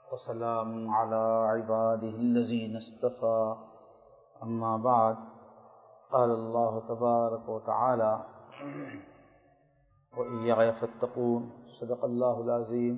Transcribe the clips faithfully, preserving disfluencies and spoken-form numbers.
وسلام على عباده الذين اصطفى أما بعد قال الله تبارك وتعالى وإياي فاتقون صدق الله العظيم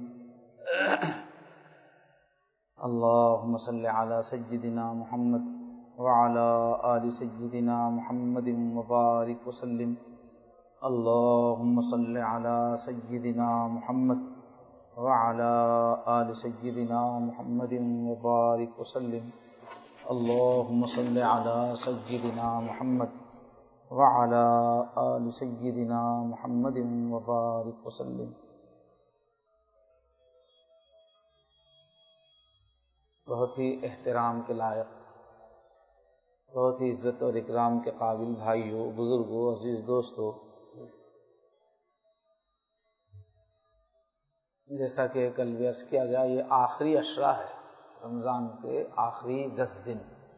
اللهم صل على سيدنا محمد وعلى آل سيدنا محمد وبارك وسلم اللهم صل على سيدنا محمد وعلى آل سيدنا محمد وبارك وسلم اللهم صل على سيدنا محمد وعلى آل سيدنا محمد وبارك وسلم۔ بہت ہی احترام کے لائق، بہت ہی عزت اور اکرام کے قابل بھائیوں، بزرگوں، عزیز دوستوں، جیسا کہ کل بھی عرض کیا گیا، یہ آخری عشرہ ہے، رمضان کے آخری دس دن۔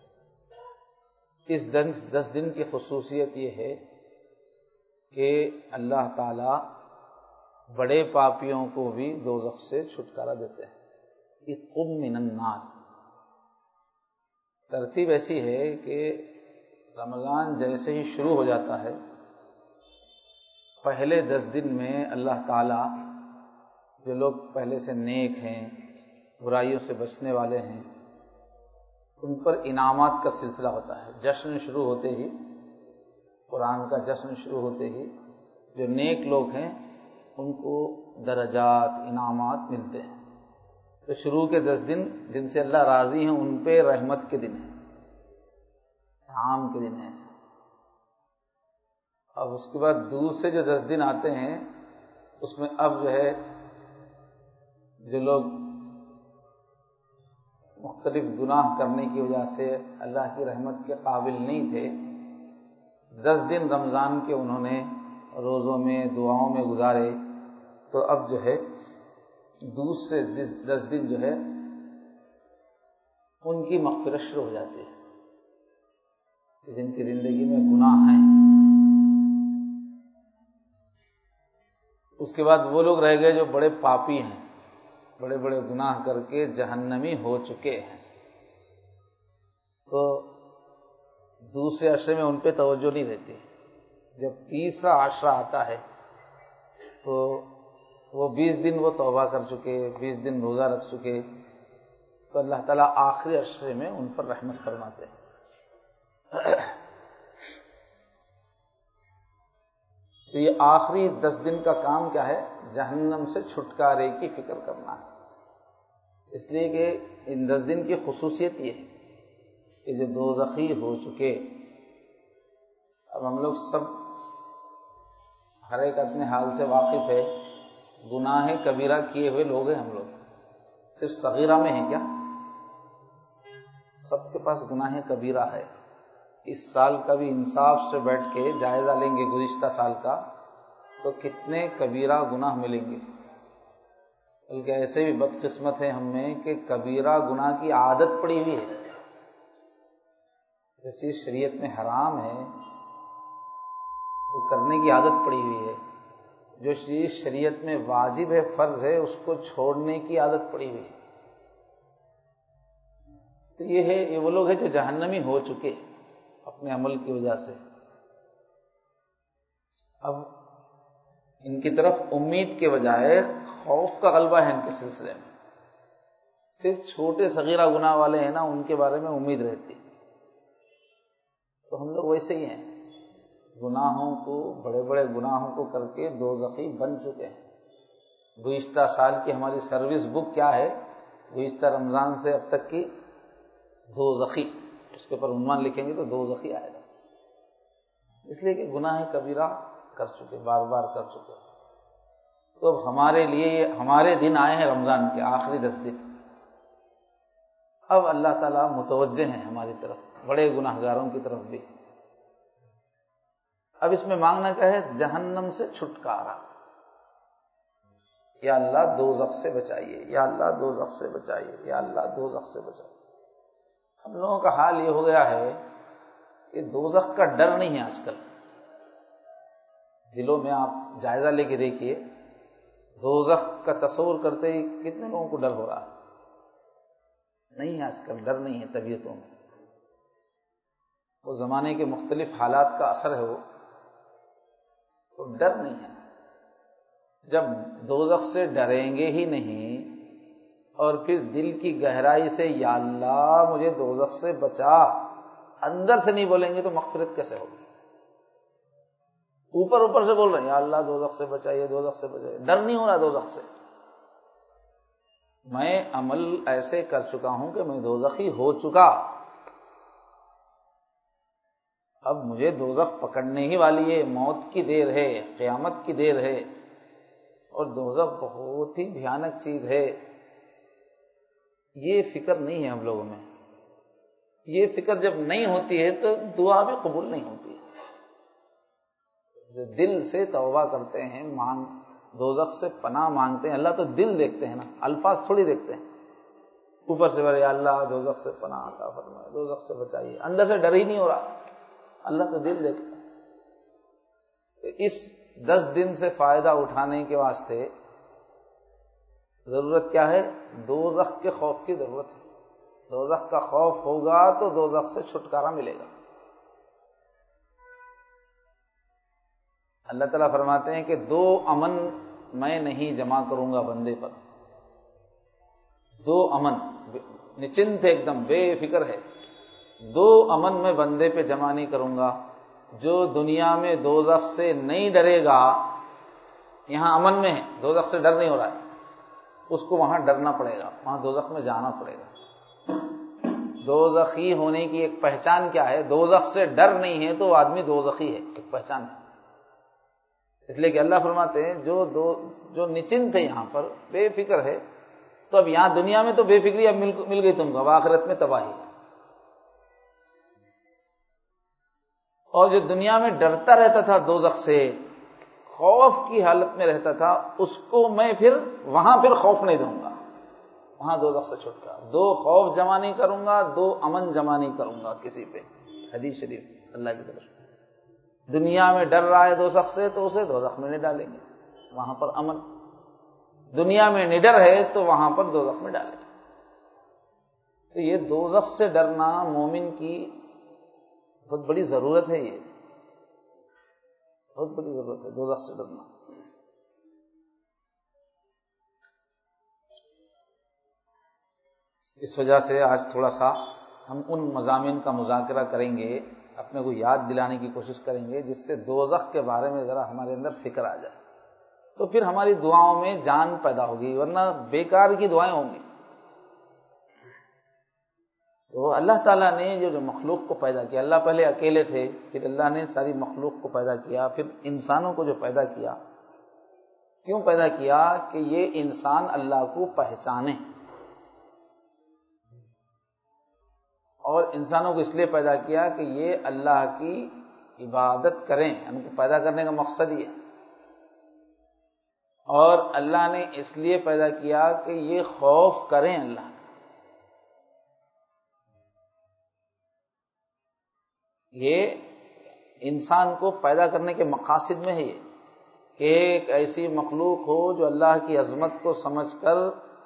اس دس دن کی خصوصیت یہ ہے کہ اللہ تعالی بڑے پاپیوں کو بھی دوزخ سے چھٹکارا دیتے ہیں۔ اتقوا من النار، ترتیب ایسی ہے کہ رمضان جیسے ہی شروع ہو جاتا ہے، پہلے دس دن میں اللہ تعالی جو لوگ پہلے سے نیک ہیں، برائیوں سے بچنے والے ہیں، ان پر انعامات کا سلسلہ ہوتا ہے۔ جشن شروع ہوتے ہی، قرآن کا جشن شروع ہوتے ہی جو نیک لوگ ہیں ان کو درجات، انعامات ملتے ہیں۔ تو شروع کے دس دن جن سے اللہ راضی ہیں ان پہ رحمت کے دن ہیں، انعام کے دن ہیں۔ اب اس کے بعد دوسرے جو دس دن آتے ہیں اس میں اب جو ہے جو لوگ مختلف گناہ کرنے کی وجہ سے اللہ کی رحمت کے قابل نہیں تھے، دس دن رمضان کے انہوں نے روزوں میں، دعاؤں میں گزارے، تو اب جو ہے دوسرے دس دن جو ہے ان کی مغفرت شروع ہو جاتی ہے، جن کی زندگی میں گناہ ہیں۔ اس کے بعد وہ لوگ رہ گئے جو بڑے پاپی ہیں، بڑے بڑے گناہ کر کے جہنمی ہو چکے ہیں، تو دوسرے عشرے میں ان پہ توجہ نہیں رہتی۔ جب تیسرا عشرہ آتا ہے تو وہ بیس دن وہ توبہ کر چکے، بیس دن روزہ رکھ چکے، تو اللہ تعالیٰ آخری عشرے میں ان پر رحمت فرماتے ہیں۔ تو یہ آخری دس دن کا کام کیا ہے؟ جہنم سے چھٹکارے کی فکر کرنا ہے۔ اس لیے کہ ان دس دن کی خصوصیت یہ ہے کہ جو دوزخی ہو چکے، اب ہم لوگ سب ہر ایک اپنے حال سے واقف ہے، گناہ کبیرہ کیے ہوئے لوگ ہیں ہم لوگ، صرف صغیرہ میں ہیں کیا؟ سب کے پاس گناہ کبیرہ ہے۔ اس سال کا بھی انصاف سے بیٹھ کے جائزہ لیں گے گزشتہ سال کا، تو کتنے کبیرہ گناہ ملیں گے۔ بلکہ ایسے بھی بدقسمت ہیں ہم میں کہ کبیرہ گناہ کی عادت پڑی ہوئی ہے۔ جو چیز شریعت میں حرام ہے وہ کرنے کی عادت پڑی ہوئی ہے، جو چیز شریعت میں واجب ہے، فرض ہے، اس کو چھوڑنے کی عادت پڑی ہوئی ہے۔ تو یہ ہے، یہ وہ لوگ ہیں جو جہنمی ہو چکے اپنے عمل کی وجہ سے۔ اب ان کی طرف امید کے بجائے خوف کا غلبہ ہے ان کے سلسلے میں۔ صرف چھوٹے صغیرہ گناہ والے ہیں نا، ان کے بارے میں امید رہتی۔ تو ہم لوگ ویسے ہی ہیں، گناہوں کو، بڑے بڑے گناہوں کو کر کے دوزخی بن چکے ہیں۔ گزشتہ سال کی ہماری سروس بک کیا ہے؟ گزشتہ رمضان سے اب تک کی دوزخی، اس کے اوپر عنوان لکھیں گے تو دوزخی آئے گا، اس لیے کہ گناہ کبیرہ کر چکے، بار بار کر چکے۔ تو اب ہمارے لیے ہمارے دن آئے ہیں رمضان کے آخری دس دن، اب اللہ تعالیٰ متوجہ ہیں ہماری طرف، بڑے گناہ گاروں کی طرف بھی۔ اب اس میں مانگنا کیا ہے؟ جہنم سے چھٹکارا۔ یا اللہ دوزخ سے بچائیے، یا اللہ دوزخ سے بچائیے، یا اللہ دوزخ سے بچائیے۔ ہم لوگوں کا حال یہ ہو گیا ہے کہ دوزخ کا ڈر نہیں ہے آج کل دلوں میں۔ آپ جائزہ لے کے دیکھیے، دوزخ کا تصور کرتے ہی کتنے لوگوں کو ڈر ہو رہا ہے۔ نہیں آج کل ڈر نہیں ہے طبیعتوں میں، وہ زمانے کے مختلف حالات کا اثر ہے، وہ تو ڈر نہیں ہے۔ جب دوزخ سے ڈریں گے ہی نہیں اور پھر دل کی گہرائی سے یا اللہ مجھے دوزخ سے بچا اندر سے نہیں بولیں گے تو مغفرت کیسے ہوگی؟ اوپر اوپر سے بول رہے ہیں یا اللہ دوزخ سے بچائیے، دوزخ سے بچائیے، ڈر نہیں ہو رہا دوزخ سے۔ میں عمل ایسے کر چکا ہوں کہ میں دوزخی ہو چکا، اب مجھے دوزخ پکڑنے ہی والی ہے، موت کی دیر ہے، قیامت کی دیر ہے، اور دوزخ بہت ہی بھیانک چیز ہے۔ یہ فکر نہیں ہے ہم لوگوں میں۔ یہ فکر جب نہیں ہوتی ہے تو دعا بھی قبول نہیں ہوتی ہے۔ جو دل سے توبہ کرتے ہیں، مانگ دوزخ سے پناہ مانگتے ہیں، اللہ تو دل دیکھتے ہیں نا، الفاظ تھوڑی دیکھتے ہیں۔ اوپر سے بولے یا اللہ دوزخ سے پناہ عطا فرمائے، دوزخ سے بچائیے، اندر سے ڈر ہی نہیں ہو رہا، اللہ تو دل دیکھتا ہے۔ تو اس دس دن سے فائدہ اٹھانے کے واسطے ضرورت کیا ہے؟ دوزخ کے خوف کی ضرورت ہے۔ دوزخ کا خوف ہوگا تو دوزخ سے چھٹکارا ملے گا۔ اللہ تعالیٰ فرماتے ہیں کہ دو امن میں نہیں جمع کروں گا بندے پر، دو امن نچنت ایک دم بے فکر ہے، دو امن میں بندے پہ جمع نہیں کروں گا۔ جو دنیا میں دوزخ سے نہیں ڈرے گا، یہاں امن میں ہے، دوزخ سے ڈر نہیں ہو رہا ہے، اس کو وہاں ڈرنا پڑے گا، وہاں دوزخ میں جانا پڑے گا۔ دوزخی ہونے کی ایک پہچان کیا ہے؟ دوزخ سے ڈر نہیں ہے تو وہ آدمی دوزخی ہے، ایک پہچان ہے۔ اس لیے کہ اللہ فرماتے ہیں جو دو جو نچنت ہے یہاں پر بے فکر ہے، تو اب یہاں دنیا میں تو بے فکری اب مل, مل گئی تم کو، اب آخرت میں تباہی ہے۔ اور جو دنیا میں ڈرتا رہتا تھا دوزخ سے، خوف کی حالت میں رہتا تھا، اس کو میں پھر وہاں پھر خوف نہیں دوں گا، وہاں دوزخ سے چھٹکا، دو خوف جمع نہیں کروں گا، دو امن جمع نہیں کروں گا کسی پہ۔ حدیث شریف اللہ کی طرف، دنیا میں ڈر رہا ہے دوزخ سے تو اسے دوزخ میں نہیں ڈالیں گے، وہاں پر امن۔ دنیا میں نڈر ہے تو وہاں پر دوزخ میں ڈالیں گے۔ تو یہ دوزخ سے ڈرنا مومن کی بہت بڑی ضرورت ہے، یہ بہت بڑی ضرورت ہے دوزخ سے ڈرنا۔ اس وجہ سے آج تھوڑا سا ہم ان مضامین کا مذاکرہ کریں گے، اپنے کو یاد دلانے کی کوشش کریں گے جس سے دوزخ کے بارے میں ذرا ہمارے اندر فکر آ جائے، تو پھر ہماری دعاؤں میں جان پیدا ہوگی، ورنہ بیکار کی دعائیں ہوں گی۔ تو اللہ تعالیٰ نے جو جو مخلوق کو پیدا کیا، اللہ پہلے اکیلے تھے، پھر اللہ نے ساری مخلوق کو پیدا کیا، پھر انسانوں کو جو پیدا کیا، کیوں پیدا کیا؟ کہ یہ انسان اللہ کو پہچانے، اور انسانوں کو اس لیے پیدا کیا کہ یہ اللہ کی عبادت کریں، ان کو پیدا کرنے کا مقصد یہ ہے۔ اور اللہ نے اس لیے پیدا کیا کہ یہ خوف کریں اللہ کا۔ یہ انسان کو پیدا کرنے کے مقاصد میں ہے یہ کہ ایک ایسی مخلوق ہو جو اللہ کی عظمت کو سمجھ کر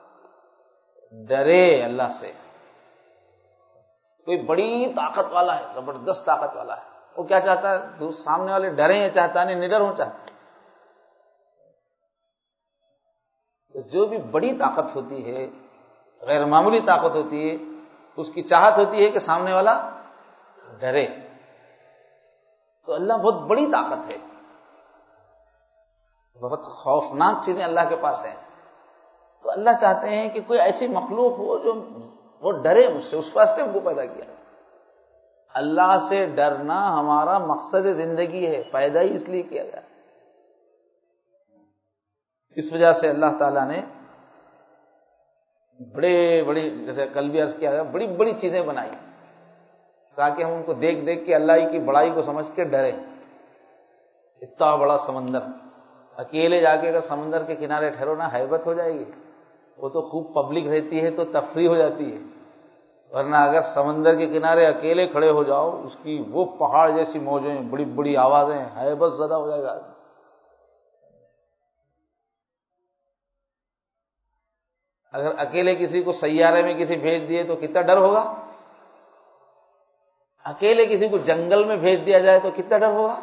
ڈرے اللہ سے۔ کوئی بڑی طاقت والا ہے، زبردست طاقت والا ہے، وہ کیا چاہتا ہے؟ سامنے والے ڈریں یا چاہتا نہیں، نڈر ہو چاہتا ہے۔ تو جو بھی بڑی طاقت ہوتی ہے، غیر معمولی طاقت ہوتی ہے، اس کی چاہت ہوتی ہے کہ سامنے والا ڈرے۔ تو اللہ بہت بڑی طاقت ہے، بہت خوفناک چیزیں اللہ کے پاس ہیں، تو اللہ چاہتے ہیں کہ کوئی ایسی مخلوق ہو جو وہ ڈرے مجھ سے، اس واسطے ہم کو پیدا کیا۔ اللہ سے ڈرنا ہمارا مقصد زندگی ہے، پیدا ہی اس لیے کیا گیا۔ اس وجہ سے اللہ تعالیٰ نے بڑے بڑی، جیسے کل بھی عرض کیا گیا، بڑی بڑی چیزیں بنائی تاکہ ہم ان کو دیکھ دیکھ کے اللہ کی بڑائی کو سمجھ کے ڈریں۔ اتنا بڑا سمندر، اکیلے جا کے اگر سمندر کے کنارے ٹھہرو نا، ہیبت ہو جائے گی، وہ تو خوب پبلک رہتی ہے تو تفریح ہو جاتی ہے، ورنہ اگر سمندر کے کنارے اکیلے کھڑے ہو جاؤ، اس کی وہ پہاڑ جیسی موجیں، بڑی بڑی آوازیں، ہیبت زدہ ہو جائے گا۔ اگر اکیلے کسی کو سیارے میں کسی بھیج دیے تو کتنا ڈر ہوگا، اکیلے کسی کو جنگل میں بھیج دیا جائے تو کتنا ڈر ہوگا،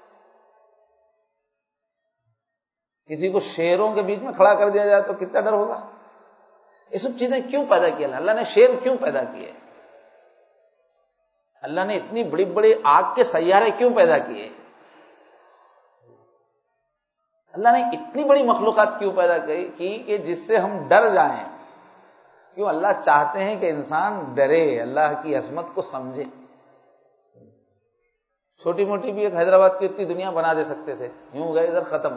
کسی کو شیروں کے بیچ میں کھڑا کر دیا جائے تو کتنا ڈر ہوگا۔ یہ سب چیزیں کیوں پیدا کی اللہ اللہ نے شیر کیوں پیدا کیے، اللہ نے اتنی بڑی بڑی آگ کے سیارے کیوں پیدا کیے، اللہ نے اتنی بڑی مخلوقات کیوں پیدا کی کہ جس سے ہم ڈر جائیں؟ کیوں اللہ چاہتے ہیں کہ انسان ڈرے، اللہ کی عظمت کو سمجھے۔ چھوٹی موٹی بھی ایک حیدرآباد کی اتنی دنیا بنا دے سکتے تھے، یوں گئے ادھر ختم،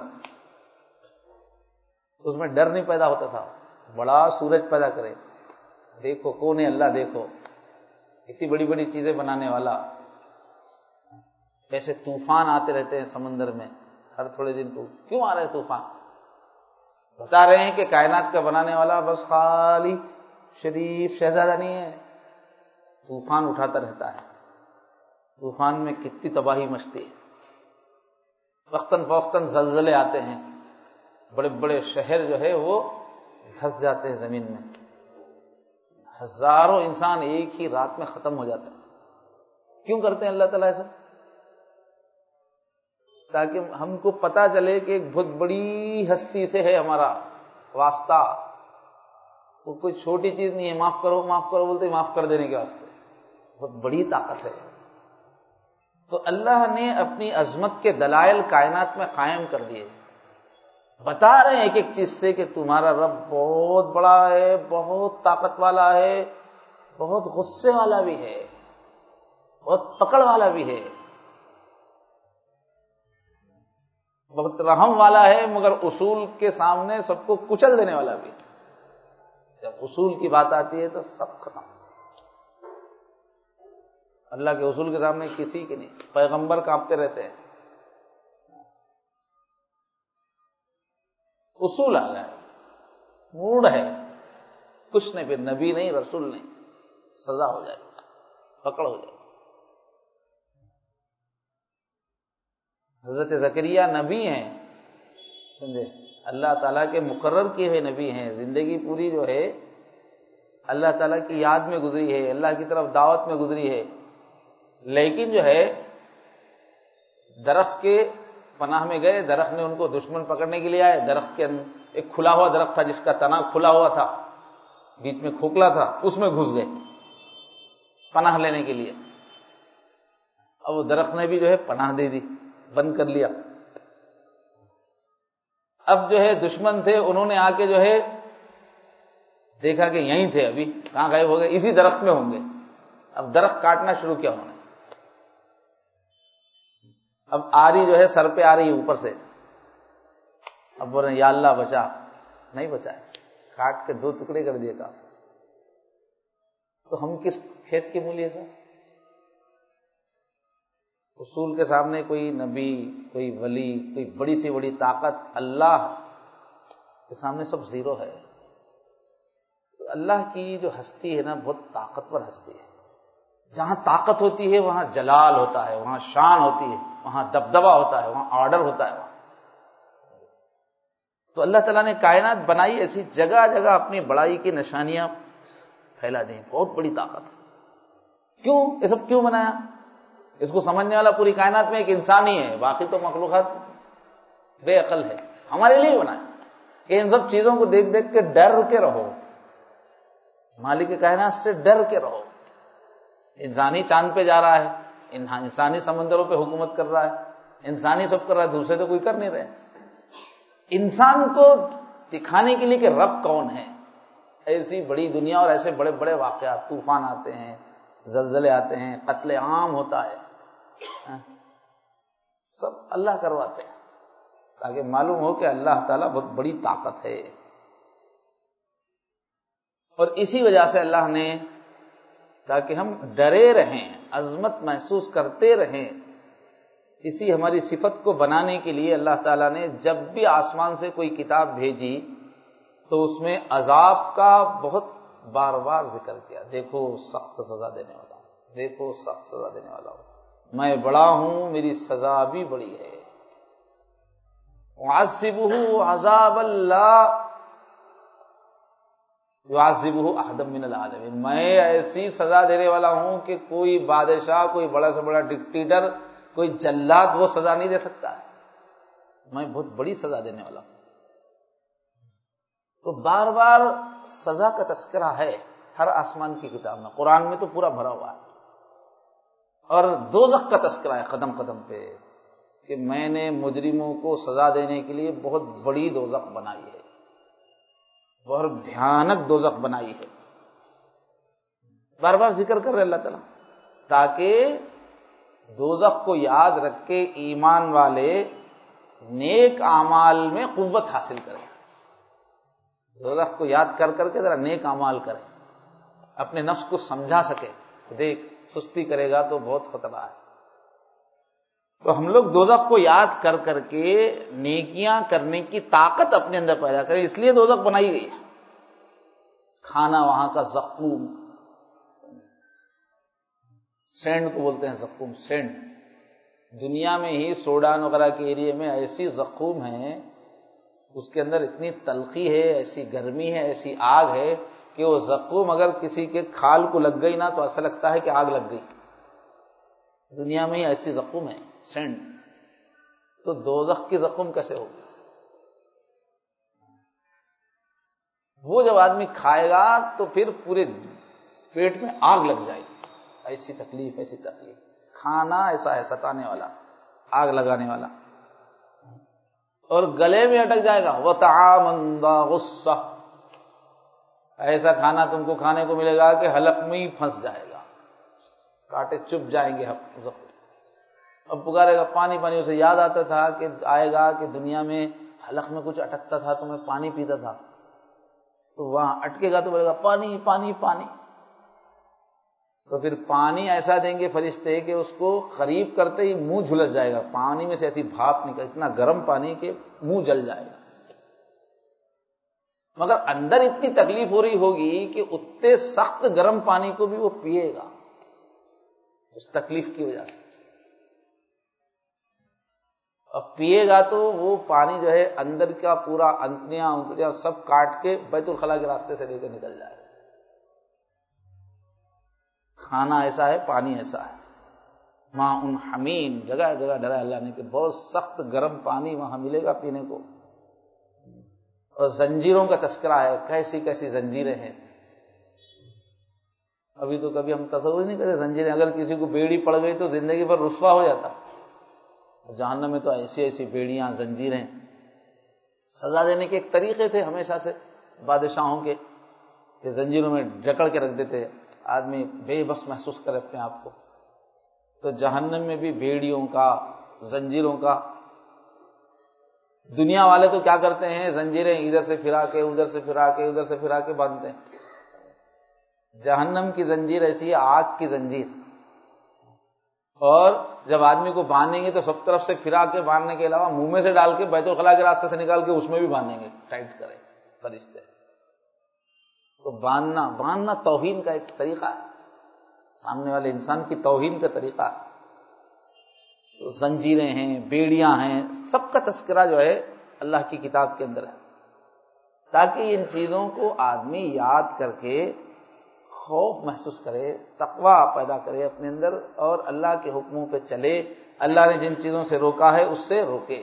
اس میں ڈر نہیں پیدا ہوتا تھا۔ بڑا سورج پیدا کرے، دیکھو کون ہے اللہ، دیکھو اتنی بڑی بڑی چیزیں بنانے والا، ایسے طوفان آتے رہتے ہیں سمندر میں ہر تھوڑے دن کو، کیوں آ رہے طوفان؟ بتا رہے ہیں کہ کائنات کا بنانے والا بس خالی شریف شہزادہ نہیں ہے، طوفان اٹھاتا رہتا ہے، طوفان میں کتنی تباہی مچتی ہے، وقتاً فوقتاً زلزلے آتے ہیں، بڑے بڑے شہر جو ہے وہ دھس جاتے ہیں زمین میں، ہزاروں انسان ایک ہی رات میں ختم ہو جاتے ہیں۔ کیوں کرتے ہیں اللہ تعالیٰ ایسا؟ تاکہ ہم کو پتا چلے کہ ایک بہت بڑی ہستی سے ہے ہمارا واسطہ، وہ کوئی چھوٹی چیز نہیں ہے، معاف کرو معاف کرو بولتے معاف کر دینے کے واسطے، بہت بڑی طاقت ہے۔ تو اللہ نے اپنی عظمت کے دلائل کائنات میں قائم کر دیے، بتا رہے ہیں ایک ایک چیز سے کہ تمہارا رب بہت بڑا ہے، بہت طاقت والا ہے، بہت غصے والا بھی ہے، بہت پکڑ والا بھی ہے، بہت رحم والا ہے، مگر اصول کے سامنے سب کو کچل دینے والا بھی ہے۔ جب اصول کی بات آتی ہے تو سب ختم، اللہ کے اصول کے سامنے کسی کے نہیں، پیغمبر کانپتے رہتے ہیں، اصول آ گئے، موڈ ہے، کچھ نہیں، پھر نبی نہیں رسول نہیں، سزا ہو جائے، پکڑ ہو جائے۔ حضرت زکریہ نبی ہیں، سمجھے، اللہ تعالیٰ کے مقرر کیے ہوئے نبی ہیں، زندگی پوری جو ہے اللہ تعالیٰ کی یاد میں گزری ہے، اللہ کی طرف دعوت میں گزری ہے، لیکن جو ہے درخت کے پناہ میں گئے، درخت نے ان کو دشمن پکڑنے کے لیے آئے، درخت کے ایک کھلا ہوا درخت تھا جس کا تنا کھلا ہوا تھا، بیچ میں کھوکھلا تھا، اس میں گھس گئے پناہ لینے کے لیے، اب وہ درخت نے بھی جو ہے پناہ دے دی، بند کر لیا۔ اب جو ہے دشمن تھے، انہوں نے آ کے جو ہے دیکھا کہ یہیں تھے، ابھی کہاں غائب ہو گئے، اسی درخت میں ہوں گے، اب درخت کاٹنا شروع کیا انہوں نے، اب آری جو ہے سر پہ آ رہی ہے اوپر سے، اب بول رہے ہیں یا اللہ بچا، نہیں بچائے، کاٹ کے دو ٹکڑے کر دیے کافر۔ تو ہم کس کھیت کے مولیے سے؟ اصول کے سامنے کوئی نبی، کوئی ولی، کوئی بڑی سی بڑی طاقت اللہ کے سامنے سب زیرو ہے۔ تو اللہ کی جو ہستی ہے نا بہت طاقتور ہستی ہے، جہاں طاقت ہوتی ہے وہاں جلال ہوتا ہے، وہاں شان ہوتی ہے، وہاں دبدبہ ہوتا ہے، وہاں آرڈر ہوتا ہے۔ تو اللہ تعالیٰ نے کائنات بنائی ایسی، جگہ جگہ اپنی بڑائی کی نشانیاں پھیلا دیں، بہت بڑی طاقت ہے۔ کیوں یہ سب کیوں بنایا؟ اس کو سمجھنے والا پوری کائنات میں ایک انسان ہی ہے، باقی تو مخلوقات بے عقل ہے، ہمارے لیے بنایا کہ ان سب چیزوں کو دیکھ دیکھ کے ڈر کے رہو، مالک کائنات سے ڈر کے رہو۔ انسانی چاند پہ جا رہا ہے، انسانی سمندروں پہ حکومت کر رہا ہے، انسانی سب کر رہا ہے، دوسرے تو کوئی کر نہیں رہے۔ انسان کو دکھانے کے لیے کہ رب کون ہے، ایسی بڑی دنیا اور ایسے بڑے بڑے واقعات، طوفان آتے ہیں، زلزلے آتے ہیں، قتل عام ہوتا ہے، سب اللہ کرواتے ہیں تاکہ معلوم ہو کہ اللہ تعالیٰ بہت بڑی طاقت ہے۔ اور اسی وجہ سے اللہ نے، تاکہ ہم ڈرے رہیں، عظمت محسوس کرتے رہیں، اسی ہماری صفت کو بنانے کے لیے اللہ تعالیٰ نے جب بھی آسمان سے کوئی کتاب بھیجی تو اس میں عذاب کا بہت بار بار ذکر کیا، دیکھو سخت سزا دینے والا ہوں، دیکھو سخت سزا دینے والا ہوں، میں بڑا ہوں، میری سزا بھی بڑی ہے۔ وَعَذِّبُهُ عَذَابَ اللَّهِ، یعذبہ احد من العالمین، میں ایسی سزا دینے والا ہوں کہ کوئی بادشاہ، کوئی بڑا سے بڑا ڈکٹیٹر، کوئی جلاد وہ سزا نہیں دے سکتا ہے، میں بہت بڑی سزا دینے والا ہوں۔ تو بار بار سزا کا تذکرہ ہے ہر آسمان کی کتاب میں، قرآن میں تو پورا بھرا ہوا ہے، اور دوزخ کا تذکرہ ہے قدم قدم پہ کہ میں نے مجرموں کو سزا دینے کے لیے بہت بڑی دوزخ بنائی ہے، بہت بھیانک دوزخ بنائی ہے، بار بار ذکر کر رہے اللہ تعالیٰ، تاکہ دوزخ کو یاد رکھ کے ایمان والے نیک اعمال میں قوت حاصل کریں، دوزخ کو یاد کر کر کے ذرا نیک اعمال کریں، اپنے نفس کو سمجھا سکے، دیکھ سستی کرے گا تو بہت خطرہ ہے۔ تو ہم لوگ دوزخ کو یاد کر کر کے نیکیاں کرنے کی طاقت اپنے اندر پیدا کریں، اس لیے دوزخ بنائی گئی ہے۔ کھانا وہاں کا زقوم، سینڈ کو بولتے ہیں زقوم، سینڈ، دنیا میں ہی سوڈان وغیرہ کے ایریے میں ایسی زقوم ہے، اس کے اندر اتنی تلخی ہے، ایسی گرمی ہے، ایسی آگ ہے کہ وہ زقوم اگر کسی کے کھال کو لگ گئی نا تو ایسا لگتا ہے کہ آگ لگ گئی۔ دنیا میں ہی ایسی زقوم ہے سینڈ، تو دوزخ کی زقوم کیسے ہوگی؟ وہ جب آدمی کھائے گا تو پھر پورے پیٹ میں آگ لگ جائے گی، ایسی تکلیف، ایسی تکلیف۔ کھانا ایسا ہے ستانے والا، آگ لگانے والا، اور گلے میں اٹک جائے گا۔ وَطَعَامًا ذَا غُصَّةٍ، ایسا کھانا تم کو کھانے کو ملے گا کہ حلق میں ہی پھنس جائے گا، کانٹے چپ جائیں گے۔ اب پکارے گا پانی پانی، اسے یاد آتا تھا کہ آئے گا کہ دنیا میں حلق میں کچھ اٹکتا تھا تو میں پانی پیتا تھا، تو وہاں اٹکے گا تو بولے گا پانی پانی پانی، تو پھر پانی ایسا دیں گے فرشتے کہ اس کو قریب کرتے ہی منہ جھلس جائے گا، پانی میں سے ایسی بھاپ نکل، اتنا گرم پانی کہ منہ جل جائے گا۔ مگر اندر اتنی تکلیف ہو رہی ہوگی کہ اتنے سخت گرم پانی کو بھی وہ پیے گا اس تکلیف کی وجہ سے۔ اب پیے گا تو وہ پانی جو ہے اندر کا پورا انتڑیاں انتڑیاں سب کاٹ کے بیت الخلاء کے راستے سے لے کے نکل جائے گا۔ کھانا ایسا ہے، پانی ایسا ہے، ماء حمیم، جگہ جگہ ڈرا اللہ نے کہ بہت سخت گرم پانی وہاں ملے گا پینے کو۔ اور زنجیروں کا تذکرہ ہے، کیسی کیسی زنجیریں ہیں، ابھی تو کبھی ہم تصور نہیں کرتے زنجیریں، اگر کسی کو بیڑی پڑ گئی تو زندگی بھر رسوا ہو جاتا، جہنم میں تو ایسی ایسی بیڑیاں، زنجیریں، سزا دینے کے ایک طریقے تھے ہمیشہ سے بادشاہوں کے کہ زنجیروں میں جکڑ کے رکھ دیتے، آدمی بے بس محسوس کرے اپنے آپ کو۔ تو جہنم میں بھی بیڑیوں کا، زنجیروں کا، دنیا والے تو کیا کرتے ہیں، زنجیریں ادھر سے پھرا کے ادھر سے پھرا کے ادھر سے پھرا کے باندھتے ہیں۔ جہنم کی زنجیر ایسی ہے، آگ کی زنجیر، اور جب آدمی کو باندھیں گے تو سب طرف سے پھرا کے باندھنے کے علاوہ منہ میں سے ڈال کے بیت الخلاء کے راستے سے نکال کے اس میں بھی باندھیں گے، ٹائٹ کریں فرشتے۔ تو باندھنا باندھنا توہین کا ایک طریقہ ہے، سامنے والے انسان کی توہین کا طریقہ ہے۔ تو زنجیریں ہیں، بیڑیاں ہیں، سب کا تذکرہ جو ہے اللہ کی کتاب کے اندر ہے، تاکہ ان چیزوں کو آدمی یاد کر کے خوف محسوس کرے، تقویٰ پیدا کرے اپنے اندر، اور اللہ کے حکموں پہ چلے، اللہ نے جن چیزوں سے روکا ہے اس سے روکے۔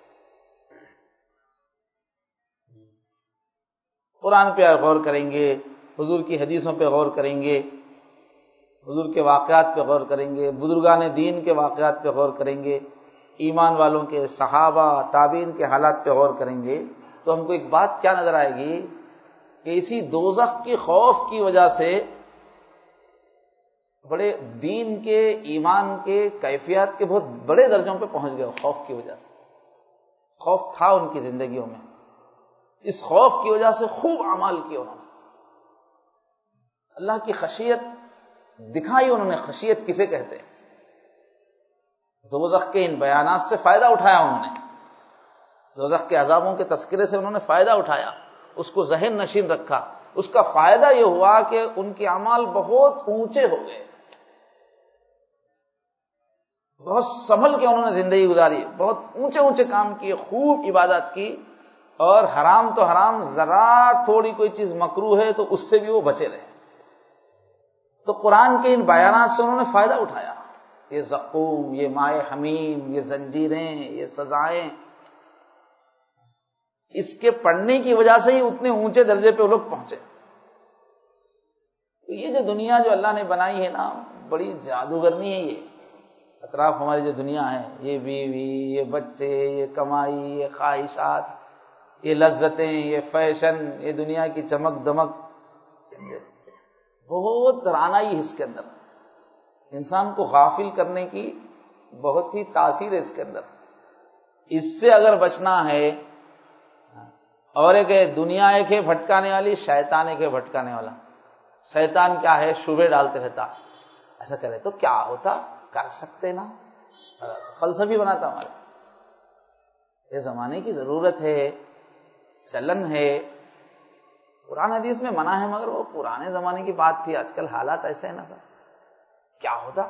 قرآن پہ غور کریں گے، حضور کی حدیثوں پہ غور کریں گے، حضور کے واقعات پہ غور کریں گے، بزرگان دین کے واقعات پہ غور کریں گے، ایمان والوں کے، صحابہ تابعین کے حالات پہ غور کریں گے، تو ہم کو ایک بات کیا نظر آئے گی کہ اسی دوزخ کی خوف کی وجہ سے بڑے دین کے، ایمان کے، کیفیات کے بہت بڑے درجوں پہ پہنچ گئے، خوف کی وجہ سے۔ خوف تھا ان کی زندگیوں میں، اس خوف کی وجہ سے خوب اعمال کیے انہوں نے، اللہ کی خشیت دکھائی انہوں نے۔ خشیت کسے کہتے ہیں؟ دوزخ کے ان بیانات سے فائدہ اٹھایا انہوں نے، دوزخ کے عذابوں کے تذکرے سے انہوں نے فائدہ اٹھایا، اس کو ذہن نشین رکھا۔ اس کا فائدہ یہ ہوا کہ ان کے اعمال بہت اونچے ہو گئے، بہت سنبھل کے انہوں نے زندگی گزاری، بہت اونچے اونچے کام کیے، خوب عبادت کی، اور حرام تو حرام، ذرا تھوڑی کوئی چیز مکروہ ہے تو اس سے بھی وہ بچے رہے۔ تو قرآن کے ان بیانات سے انہوں نے فائدہ اٹھایا۔ یہ زقوم، یہ مائع حمیم، یہ زنجیریں، یہ سزائیں، اس کے پڑھنے کی وجہ سے ہی اتنے اونچے درجے پہ وہ لوگ پہنچے۔ یہ جو دنیا جو اللہ نے بنائی ہے نا، بڑی جادوگرنی ہے۔ یہ اطراف ہماری جو دنیا ہے، یہ بیوی، یہ بچے، یہ کمائی، یہ خواہشات، یہ لذتیں، یہ فیشن، یہ دنیا کی چمک دمک، بہت رانائی ہے اس کے اندر۔ انسان کو غافل کرنے کی بہت ہی تاثیر ہے اس کے اندر۔ اس سے اگر بچنا ہے، اور ایک ہے دنیا، ایک ہے بھٹکانے والی، شیطان ایک ہے بھٹکانے والا۔ شیطان کیا ہے؟ شبہے ڈالتے رہتا، ایسا کرے تو کیا ہوتا، کر سکتے نا، فلسفی بناتا ہمارے۔ یہ زمانے کی ضرورت ہے، چلن ہے، قرآن حدیث میں منع ہے، مگر وہ پرانے زمانے کی بات تھی۔ آج کل حالات ایسے ہیں نا سر، کیا ہوتا،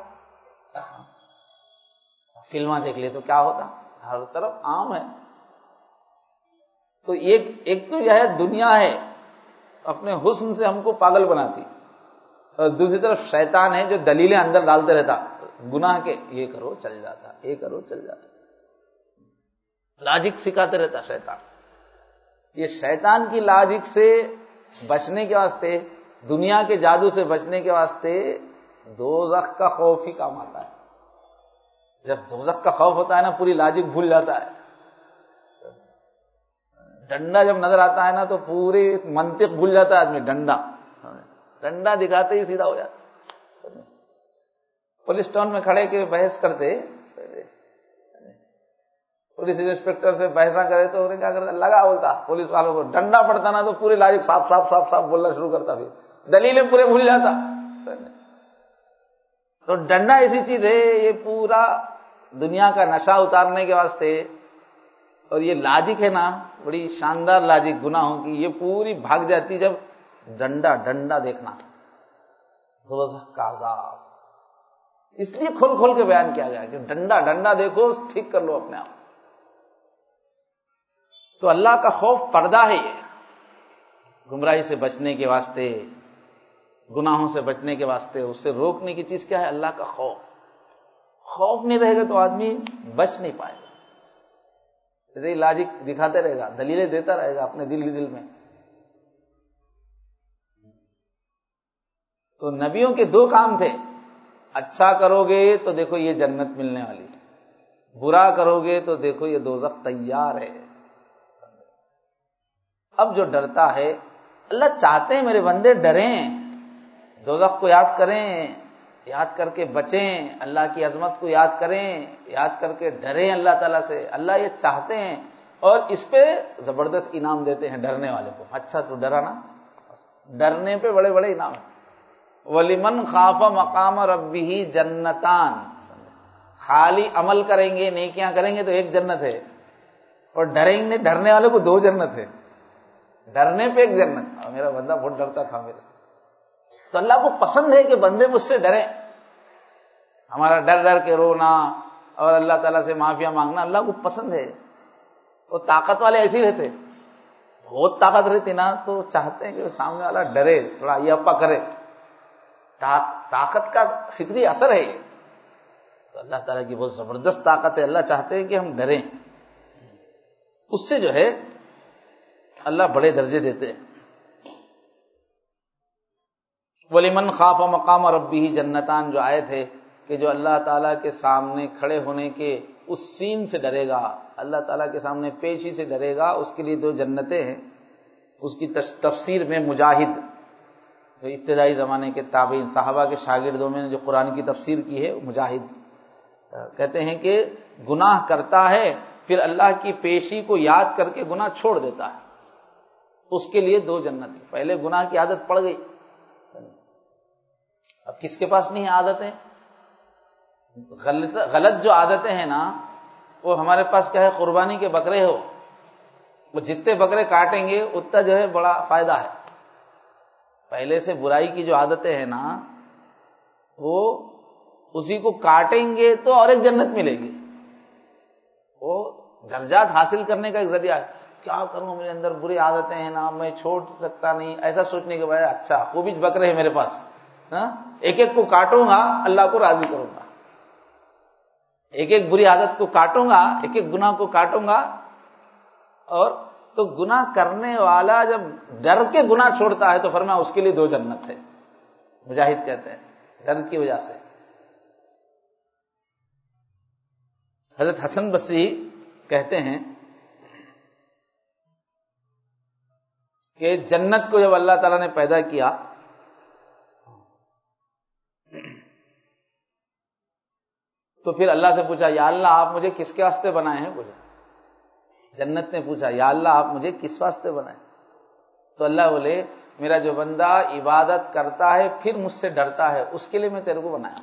فلمیں دیکھ لے تو کیا ہوتا، ہر طرف عام ہے۔ تو ایک ایک تو یہ ہے دنیا ہے، اپنے حسن سے ہم کو پاگل بناتی، اور دوسری طرف شیطان ہے جو دلیلیں اندر ڈالتے رہتا گناہ کے، یہ کرو چل جاتا، یہ کرو چل جاتا، لاجک سکھاتے رہتا شیطان۔ یہ شیطان کی لاجک سے بچنے کے واسطے، دنیا کے جادو سے بچنے کے واسطے دوزخ کا خوف ہی کام آتا ہے۔ جب دوزخ کا خوف ہوتا ہے نا، پوری لاجک بھول جاتا ہے۔ ڈنڈا جب نظر آتا ہے نا تو پوری منطق بھول جاتا ہے آدمی۔ ڈنڈا ڈنڈا دکھاتے ہی سیدھا ہو جاتا۔ پولیس ٹاؤن میں کھڑے کے بحث کرتے، پولیس انسپیکٹر سے بحثاں کرے تو انہیں کیا کرتا، لگا بولتا پولیس والوں کو، ڈنڈا پڑتا نا تو پوری لاجک صاف صاف صاف صاف بولنا شروع کرتا، پھر دلیلیں پورے بھول جاتا۔ تو ڈنڈا ایسی چیز ہے، یہ پورا دنیا کا نشہ اتارنے کے واسطے، اور یہ لاجک ہے نا، بڑی شاندار لاجک گناہوں کی، یہ پوری بھاگ جاتی جب ڈنڈا ڈنڈا دیکھنا، دوزخ کا عذاب۔ اس لیے کھول کھول کے بیان کیا گیا کہ ڈنڈا ڈنڈا دیکھو، ٹھیک کر لو اپنے آپ۔ تو اللہ کا خوف پردہ ہے، یہ گمراہی سے بچنے کے واسطے، گناہوں سے بچنے کے واسطے، اس سے روکنے کی چیز کیا ہے؟ اللہ کا خوف۔ خوف نہیں رہے گا تو آدمی بچ نہیں پائے گا، جیسے لاجک دکھاتے رہے گا، دلیلیں دیتا رہے گا اپنے دل ہی دل میں۔ تو نبیوں کے دو کام تھے، اچھا کرو گے تو دیکھو یہ جنت ملنے والی، برا کرو گے تو دیکھو یہ دوزخ تیار ہے۔ اب جو ڈرتا ہے، اللہ چاہتے ہیں میرے بندے ڈریں، دوزخ کو یاد کریں، یاد کر کے بچیں، اللہ کی عظمت کو یاد کریں، یاد کر کے ڈریں اللہ تعالیٰ سے۔ اللہ یہ چاہتے ہیں، اور اس پہ زبردست انعام دیتے ہیں ڈرنے والے کو۔ اچھا تو ڈرا نا، ڈرنے پہ بڑے بڑے انعام ہیں۔ وَلِمَنْ خَافَ مَقَامَ رَبِّهِ جَنَّتَانِ، خالی عمل کریں گے، نیکیاں کریں گے تو ایک جنت ہے، اور ڈریں گے ڈرنے والے کو دو جنت ہے۔ ڈرنے پہ ایک جنت، اور میرا بندہ بہت ڈرتا تھا میرے سے، تو اللہ کو پسند ہے کہ بندے مجھ سے ڈریں۔ ہمارا ڈر ڈر کے رونا اور اللہ تعالیٰ سے معافیاں مانگنا اللہ کو پسند ہے۔ وہ طاقت والے ایسے ہی رہتے، بہت طاقت رہتی نا تو چاہتے ہیں کہ سامنے والا ڈرے، تھوڑا یہ اپا کرے۔ طاقت کا فطری اثر ہے، تو اللہ تعالیٰ کی بہت زبردست طاقت ہے، اللہ چاہتے ہیں کہ ہم ڈریں، اس سے جو ہے اللہ بڑے درجے دیتے ہیں۔ وَلِمَنْ خَافَ مَقَامَ رَبِّهِ جَنَّتَانِ جو آیت ہے کہ جو اللہ تعالیٰ کے سامنے کھڑے ہونے کے اس سین سے ڈرے گا، اللہ تعالیٰ کے سامنے پیشی سے ڈرے گا، اس کے لیے دو جنتیں ہیں۔ اس کی تفسیر میں مجاہد، جو ابتدائی زمانے کے تابعین صحابہ کے شاگردوں میں نے جو قرآن کی تفسیر کی ہے، مجاہد کہتے ہیں کہ گناہ کرتا ہے، پھر اللہ کی پیشی کو یاد کر کے گناہ چھوڑ دیتا ہے، اس کے لیے دو جنتیں۔ پہلے گناہ کی عادت پڑ گئی، اب کس کے پاس نہیں ہے عادتیں؟ غلط غلط جو عادتیں ہیں نا، وہ ہمارے پاس کیا ہے، قربانی کے بکرے ہو، وہ جتنے بکرے کاٹیں گے اتنا جو ہے بڑا فائدہ ہے۔ پہلے سے برائی کی جو عادتیں ہیں نا، وہ اسی کو کاٹیں گے تو اور ایک جنت ملے گی، وہ درجات حاصل کرنے کا ایک ذریعہ ہے۔ کیا کروں، میرے اندر بری عادتیں ہیں نا، میں چھوڑ سکتا نہیں، ایسا سوچنے کے بعد اچھا خوبی بکرے ہیں میرے پاس، ہاں ایک ایک کو کاٹوں گا، اللہ کو راضی کروں گا، ایک ایک بری عادت کو کاٹوں گا، ایک ایک گناہ کو کاٹوں گا. اور تو گناہ کرنے والا جب ڈر کے گناہ چھوڑتا ہے تو فرمایا اس کے لیے دو جنت ہے. مجاہد کہتے ہیں ڈر کی وجہ سے. حضرت حسن بصری کہتے ہیں کہ جنت کو جب اللہ تعالیٰ نے پیدا کیا تو پھر اللہ سے پوچھا یا اللہ آپ مجھے کس کے واسطے بنائے ہیں؟ بولے جنت نے پوچھا یا اللہ آپ مجھے کس واسطے بنائے؟ تو اللہ بولے میرا جو بندہ عبادت کرتا ہے پھر مجھ سے ڈرتا ہے اس کے لیے میں تیرے کو بنایا.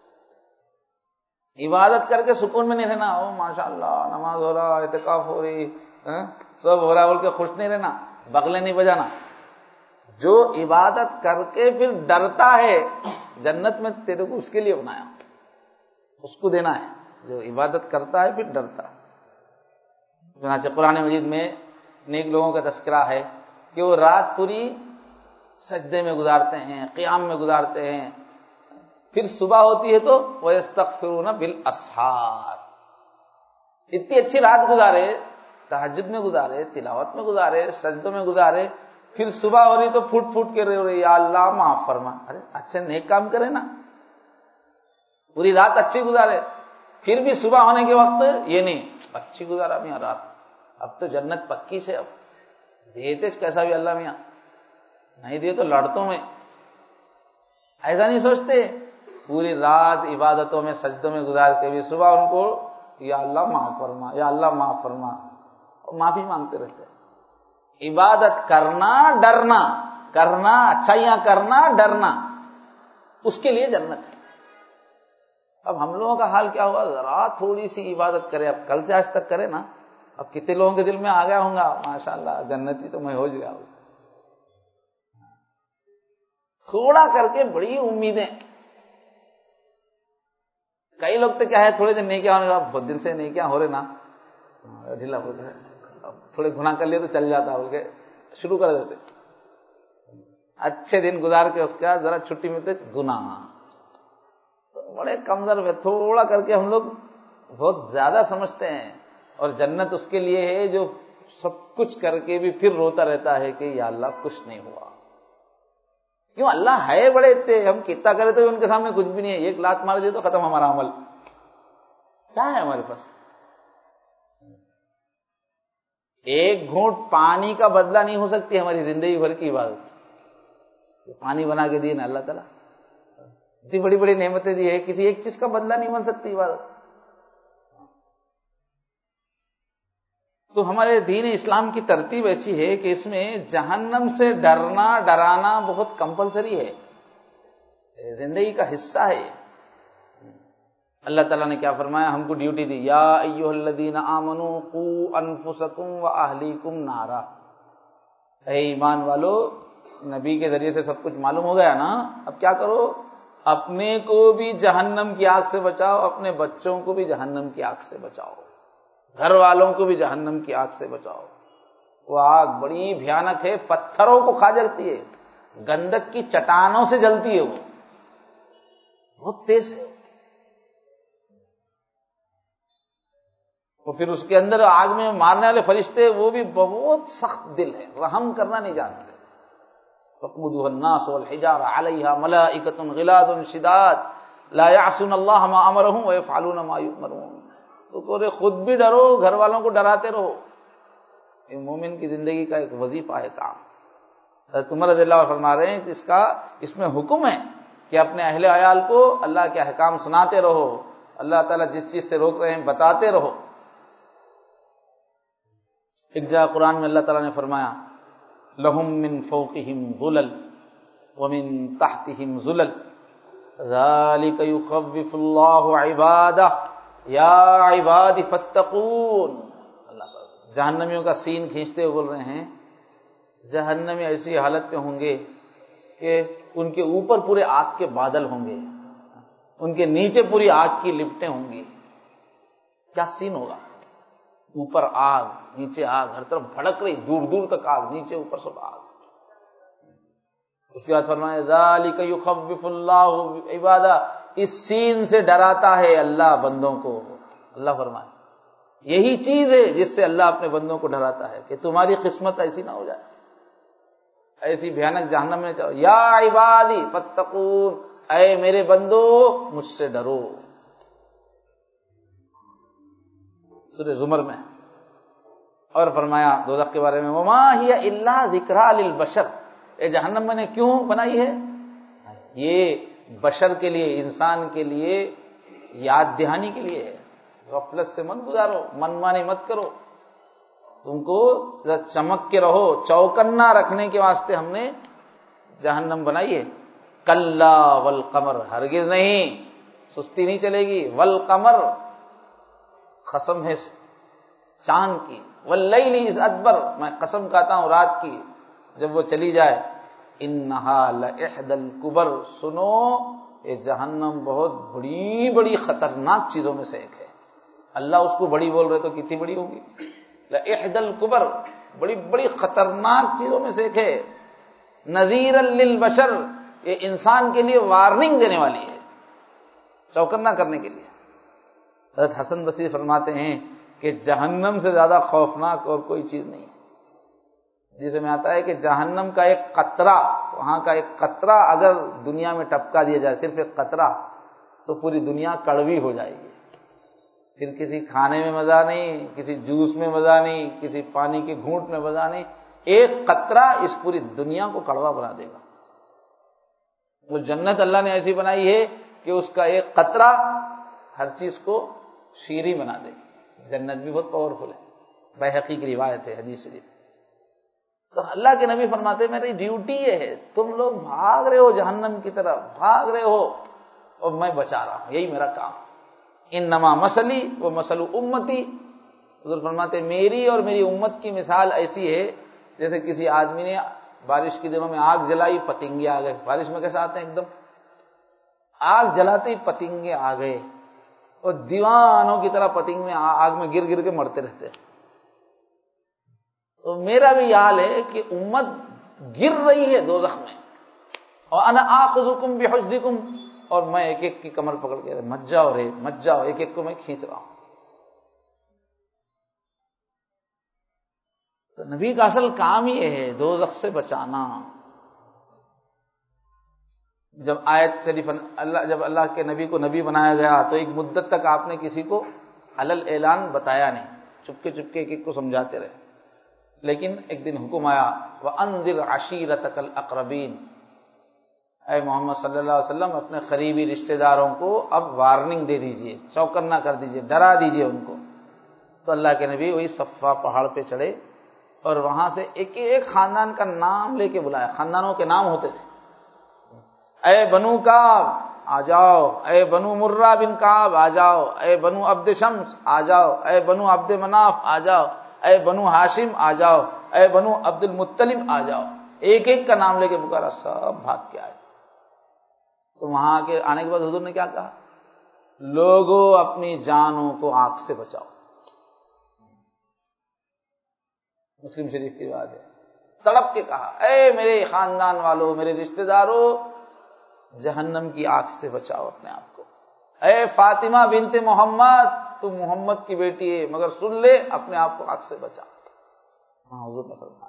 عبادت کر کے سکون میں نہیں رہنا، او ماشاءاللہ نماز ہو رہا، اعتکاف ہو رہی، سب ہو رہا بول کے خوش نہیں رہنا، بغلے نہیں بجانا. جو عبادت کر کے پھر ڈرتا ہے جنت میں تیرے کو اس کے لیے بنایا، اس کو دینا ہے جو عبادت کرتا ہے پھر ڈرتا ہے. چنانچہ قرآن مجید میں نیک لوگوں کا تذکرہ ہے کہ وہ رات پوری سجدے میں گزارتے ہیں، قیام میں گزارتے ہیں، پھر صبح ہوتی ہے تو وَيَسْتَغْفِرُونَ بِالْأَسْحَارِ. اتنی اچھی رات گزارے، تہجد میں گزارے، تلاوت میں گزارے، سجدوں میں گزارے، پھر صبح ہو رہی تو پھوٹ پھوٹ کے رو رہی یا اللہ معاف فرما. ارے اچھے نیک کام کرے نا، پوری رات اچھی گزارے، پھر بھی صبح ہونے کے وقت یہ نہیں اچھی گزارا میاں رات، اب تو جنت پکی سے، اب دیتے کیسا بھی اللہ میاں، نہیں دیے تو لڑتوں میں. ایسا نہیں سوچتے، پوری رات عبادتوں میں سجدوں میں گزار کے بھی صبح ان کو یا اللہ معاف فرما یا اللہ معاف فرما، اور معافی مانگتے رہتے. عبادت کرنا ڈرنا، کرنا اچھائیاں کرنا ڈرنا، اس کے لیے جنت ہے. اب ہم لوگوں کا حال کیا ہوا، ذرا تھوڑی سی عبادت کرے، اب کل سے آج تک کرے نا، اب کتنے لوگوں کے دل میں آ گیا ہوں گا ماشاءاللہ جنتی تو میں ہو گیا ہوں. تھوڑا کر کے بڑی امیدیں. کئی لوگ تو کیا ہے تھوڑے دن نہیں کیا ہونے کا، بہت دن سے نہیں کیا ہو رہے نا، ڈھیلا بول رہے اب تھوڑے گناہ کر لیے تو چل جاتا بول کے شروع کر دیتے. اچھے دن گزار کے اس کا ذرا چھٹی ملتے گناہ، بڑے کمزور ہوئے. تھوڑا کر کے ہم لوگ بہت زیادہ سمجھتے ہیں، اور جنت اس کے لیے ہے جو سب کچھ کر کے بھی پھر روتا رہتا ہے کہ یا اللہ کچھ نہیں ہوا. کیوں؟ اللہ ہے بڑے اتنے، ہم کتنا کرے تو ان کے سامنے کچھ بھی نہیں ہے. ایک لات مار دے تو ختم ہمارا عمل. کیا ہے ہمارے پاس؟ ایک گھونٹ پانی کا بدلہ نہیں ہو سکتی ہماری زندگی بھر کی عبادت. پانی بنا کے دیے نا اللہ تعالیٰ، اتنی بڑی بڑی نعمتیں دی ہے، کسی ایک چیز کا بدلہ نہیں بن سکتی عبادت. تو ہمارے دین اسلام کی ترتیب ایسی ہے کہ اس میں جہنم سے ڈرنا ڈرانا بہت کمپلسری ہے، زندگی کا حصہ ہے. اللہ تعالیٰ نے کیا فرمایا، ہم کو ڈیوٹی دی، یا ایھا الذین آمنوا قوا انفسکم واہلیکم نارا. اے ایمان والو، نبی کے ذریعے سے سب کچھ معلوم ہو گیا نا، اب کیا کرو، اپنے کو بھی جہنم کی آگ سے بچاؤ، اپنے بچوں کو بھی جہنم کی آگ سے بچاؤ، گھر والوں کو بھی جہنم کی آگ سے بچاؤ. وہ آگ بڑی بھیانک ہے، پتھروں کو کھا جلتی ہے، گندک کی چٹانوں سے جلتی ہے، وہ بہت تیز ہے. اور پھر اس کے اندر آگ میں مارنے والے فرشتے وہ بھی بہت سخت دل ہیں، رحم کرنا نہیں جانتے. وقودها الناس والحجارة عليها ملائكة غلاظ شداد لا يعصون الله ما امرهم ويفعلون ما يؤمرون. تو کہ خود بھی ڈرو، گھر والوں کو ڈراتے رہو. یہ مومن کی زندگی کا ایک وظیفہ ہے، کام. حضرت عمر رضی اللہ عنہ فرما رہے ہیں کہ اس کا اس میں حکم ہے کہ اپنے اہل عیال کو اللہ کے احکام سناتے رہو، اللہ تعالیٰ جس چیز سے روک رہے ہیں بتاتے رہو. ایک جگہ قرآن میں اللہ تعالیٰ نے فرمایا لہم من فوقہم ظلل ومن تحتہم ظلل ذالک یخوف اللہ عبادہ یا عباد فاتقون. اللہ جہنمیوں کا سین کھینچتے ہوئے بول رہے ہیں، جہنمی ایسی حالت پہ ہوں گے کہ ان کے اوپر پورے آگ کے بادل ہوں گے، ان کے نیچے پوری آگ کی لپٹیں ہوں گی. کیا سین ہوگا؟ اوپر آگ نیچے آگ، ہر طرف بھڑک رہی، دور دور تک آگ، نیچے اوپر سب آگ۔ اس کے بعد فرمایا ذالک یخوف اللہ عبادہ، اس سین سے ڈراتا ہے اللہ بندوں کو۔ اللہ فرمائے یہی چیز ہے جس سے اللہ اپنے بندوں کو ڈراتا ہے کہ تمہاری قسمت ایسی نہ ہو جائے، ایسی بھیانک جہنم میں جاؤ۔ یا عبادی فاتقون، اے میرے بندو مجھ سے ڈرو، سورہ زمر میں۔ اور فرمایا دوزخ کے بارے میں وما ہی الا ذکریٰ للبشر، اے جہنم میں نے کیوں بنائی ہے؟ یہ بشر کے لیے، انسان کے لیے یاد دہانی کے لیے ہے۔ غفلت سے مت گزارو، من مانی مت کرو، تم کو چمک کے رہو، چوکنا رکھنے کے واسطے ہم نے جہنم بنائی ہے۔ کلا والقمر، ہرگز نہیں، سستی نہیں چلے گی۔ والقمر، قسم ہے چاند کی، واللیل اذ ادبر، میں قسم کھاتا ہوں رات کی جب وہ چلی جائے۔ انہا لإحدى الکبر، سنو یہ جہنم بہت بڑی بڑی خطرناک چیزوں میں سے ایک ہے۔ اللہ اس کو بڑی بول رہے تو کتنی بڑی ہوگی؟ لإحدى الکبر، بڑی بڑی خطرناک چیزوں میں سے ایک ہے۔ نذیرا للبشر، یہ انسان کے لیے وارننگ دینے والی ہے، چوکنا کرنے کے لیے۔ حضرت حسن بصری فرماتے ہیں کہ جہنم سے زیادہ خوفناک اور کوئی چیز نہیں ہے۔ جسے میں آتا ہے کہ جہنم کا ایک قطرہ، وہاں کا ایک قطرہ اگر دنیا میں ٹپکا دیا جائے، صرف ایک قطرہ، تو پوری دنیا کڑوی ہو جائے گی۔ پھر کسی کھانے میں مزہ نہیں، کسی جوس میں مزہ نہیں، کسی پانی کے گھونٹ میں مزہ نہیں، ایک قطرہ اس پوری دنیا کو کڑوا بنا دے گا۔ وہ جنت اللہ نے ایسی بنائی ہے کہ اس کا ایک قطرہ ہر چیز کو شیریں بنا دے۔ جنت بھی بہت پاورفل ہے، بیہقی کی روایت ہے، حدیث شریف۔ تو اللہ کے نبی فرماتے ہیں میری ڈیوٹی یہ ہے، تم لوگ بھاگ رہے ہو جہنم کی طرف، بھاگ رہے ہو اور میں بچا رہا ہوں، یہی میرا کام۔ انما مثلی و مثل امتی، حضور فرماتے ہیں میری اور میری امت کی مثال ایسی ہے جیسے کسی آدمی نے بارش کے دنوں میں آگ جلائی، پتنگے آ گئے۔ بارش میں کیسے آتے ہیں؟ ایک دم آگ جلاتے ہی پتنگے آ گئے، اور دیوانوں کی طرح پتنگ میں آگ میں گر گر کے مرتے رہتے ہیں۔ تو میرا بھی یہ حال ہے کہ امت گر رہی ہے دوزخ میں، اور انا آخذکم بحجزکم، اور میں ایک ایک کی کمر پکڑ کے مت جاؤ رے مت جاؤ، ایک ایک کو میں کھینچ رہا ہوں۔ تو نبی کا اصل کام یہ ہے دوزخ سے بچانا۔ جب آیت شریف اللہ جب اللہ کے نبی کو نبی بنایا گیا تو ایک مدت تک آپ نے کسی کو علل اعلان بتایا نہیں، چپکے چپکے ایک ایک کو سمجھاتے رہے۔ لیکن ایک دن حکم آیا وَأَنذِرْ عَشِيرَتَكَ الْأَقْرَبِينَ، اے محمد صلی اللہ علیہ وسلم اپنے قریبی رشتہ داروں کو اب وارننگ دے دیجئے، چوکنا کر دیجئے، ڈرا دیجئے ان کو۔ تو اللہ کے نبی وہی صفا پہاڑ پہ چڑھے اور وہاں سے ایک ایک خاندان کا نام لے کے بلایا، خاندانوں کے نام ہوتے تھے۔ اے بنو کعب آ جاؤ، اے بنو مرہ بن کعب آ جاؤ، اے بنو عبد شمس آ جاؤ، اے بنو عبد مناف آ جاؤ، اے بنو ہاشم آ جاؤ، اے بنو عبد المطلب آ جاؤ۔ ایک ایک کا نام لے کے پکارا، سب بھاگ کے آئے۔ تو وہاں کے آنے کے بعد حضور نے کیا کہا؟ لوگوں اپنی جانوں کو آگ سے بچاؤ۔ مسلم شریف کی بات ہے، تڑپ کے کہا اے میرے خاندان والوں، میرے رشتہ داروں، جہنم کی آگ سے بچاؤ اپنے آپ کو۔ اے فاطمہ بنت محمد، تو محمد کی بیٹی ہے مگر سن لے، اپنے آپ کو آگ سے بچا۔ ہاں حضور نے فرمایا۔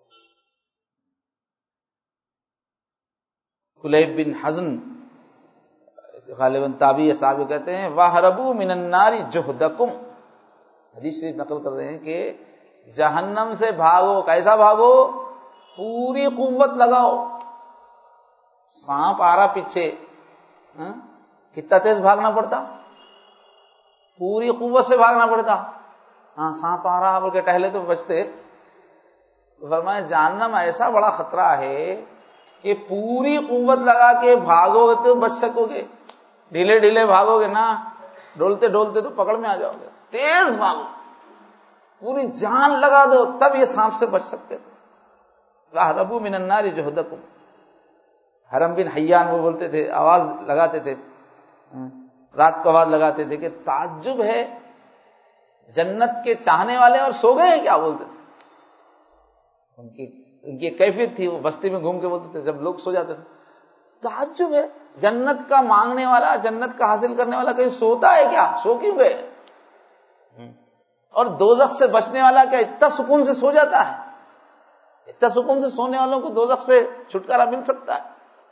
کلیب بن حزن غالباً تابعی صحابی کہتے ہیں وَهْرَبُوا مِنَ النَّارِ جُهْدَكُمْ، حدیث شریف نقل کر رہے ہیں کہ جہنم سے بھاگو، کیسا بھاگو؟ پوری قوت لگاؤ۔ سانپ آ رہا پیچھے، ہاں؟ کتنا تیز بھاگنا پڑتا؟ پوری قوت سے بھاگنا پڑتا۔ ہاں سانپ آ رہا بول کے ٹہلے تو بچتے۔ فرمایا جہنم ایسا بڑا خطرہ ہے کہ پوری قوت لگا کے بھاگو گے تو بچ سکو گے، ڈھیلے ڈھیلے بھاگو گے نا، ڈولتے ڈولتے تو پکڑ میں آ جاؤ گے۔ تیز بھاگو، پوری جان لگا دو، تب یہ سانپ سے بچ سکتے تھے۔ وَاهْرَبُوا مِنَ النَّارِ جُهْدَكُمْ۔ حرم بن حیان وہ بولتے تھے، آواز لگاتے تھے، رات کو آواز لگاتے تھے کہ تعجب ہے جنت کے چاہنے والے اور سو گئے ہیں کیا بولتے تھے. ان کی ان کی کیفیت تھی, وہ بستی میں گھوم کے بولتے تھے جب لوگ سو جاتے تھے. تعجب ہے, جنت کا مانگنے والا, جنت کا حاصل کرنے والا کہیں سوتا ہے کیا؟ سو کیوں گئے؟ اور دوزخ سے بچنے والا کیا اتنا سکون سے سو جاتا ہے؟ اتنا سکون سے سونے والوں کو دوزخ سے چھٹکارا مل سکتا ہے؟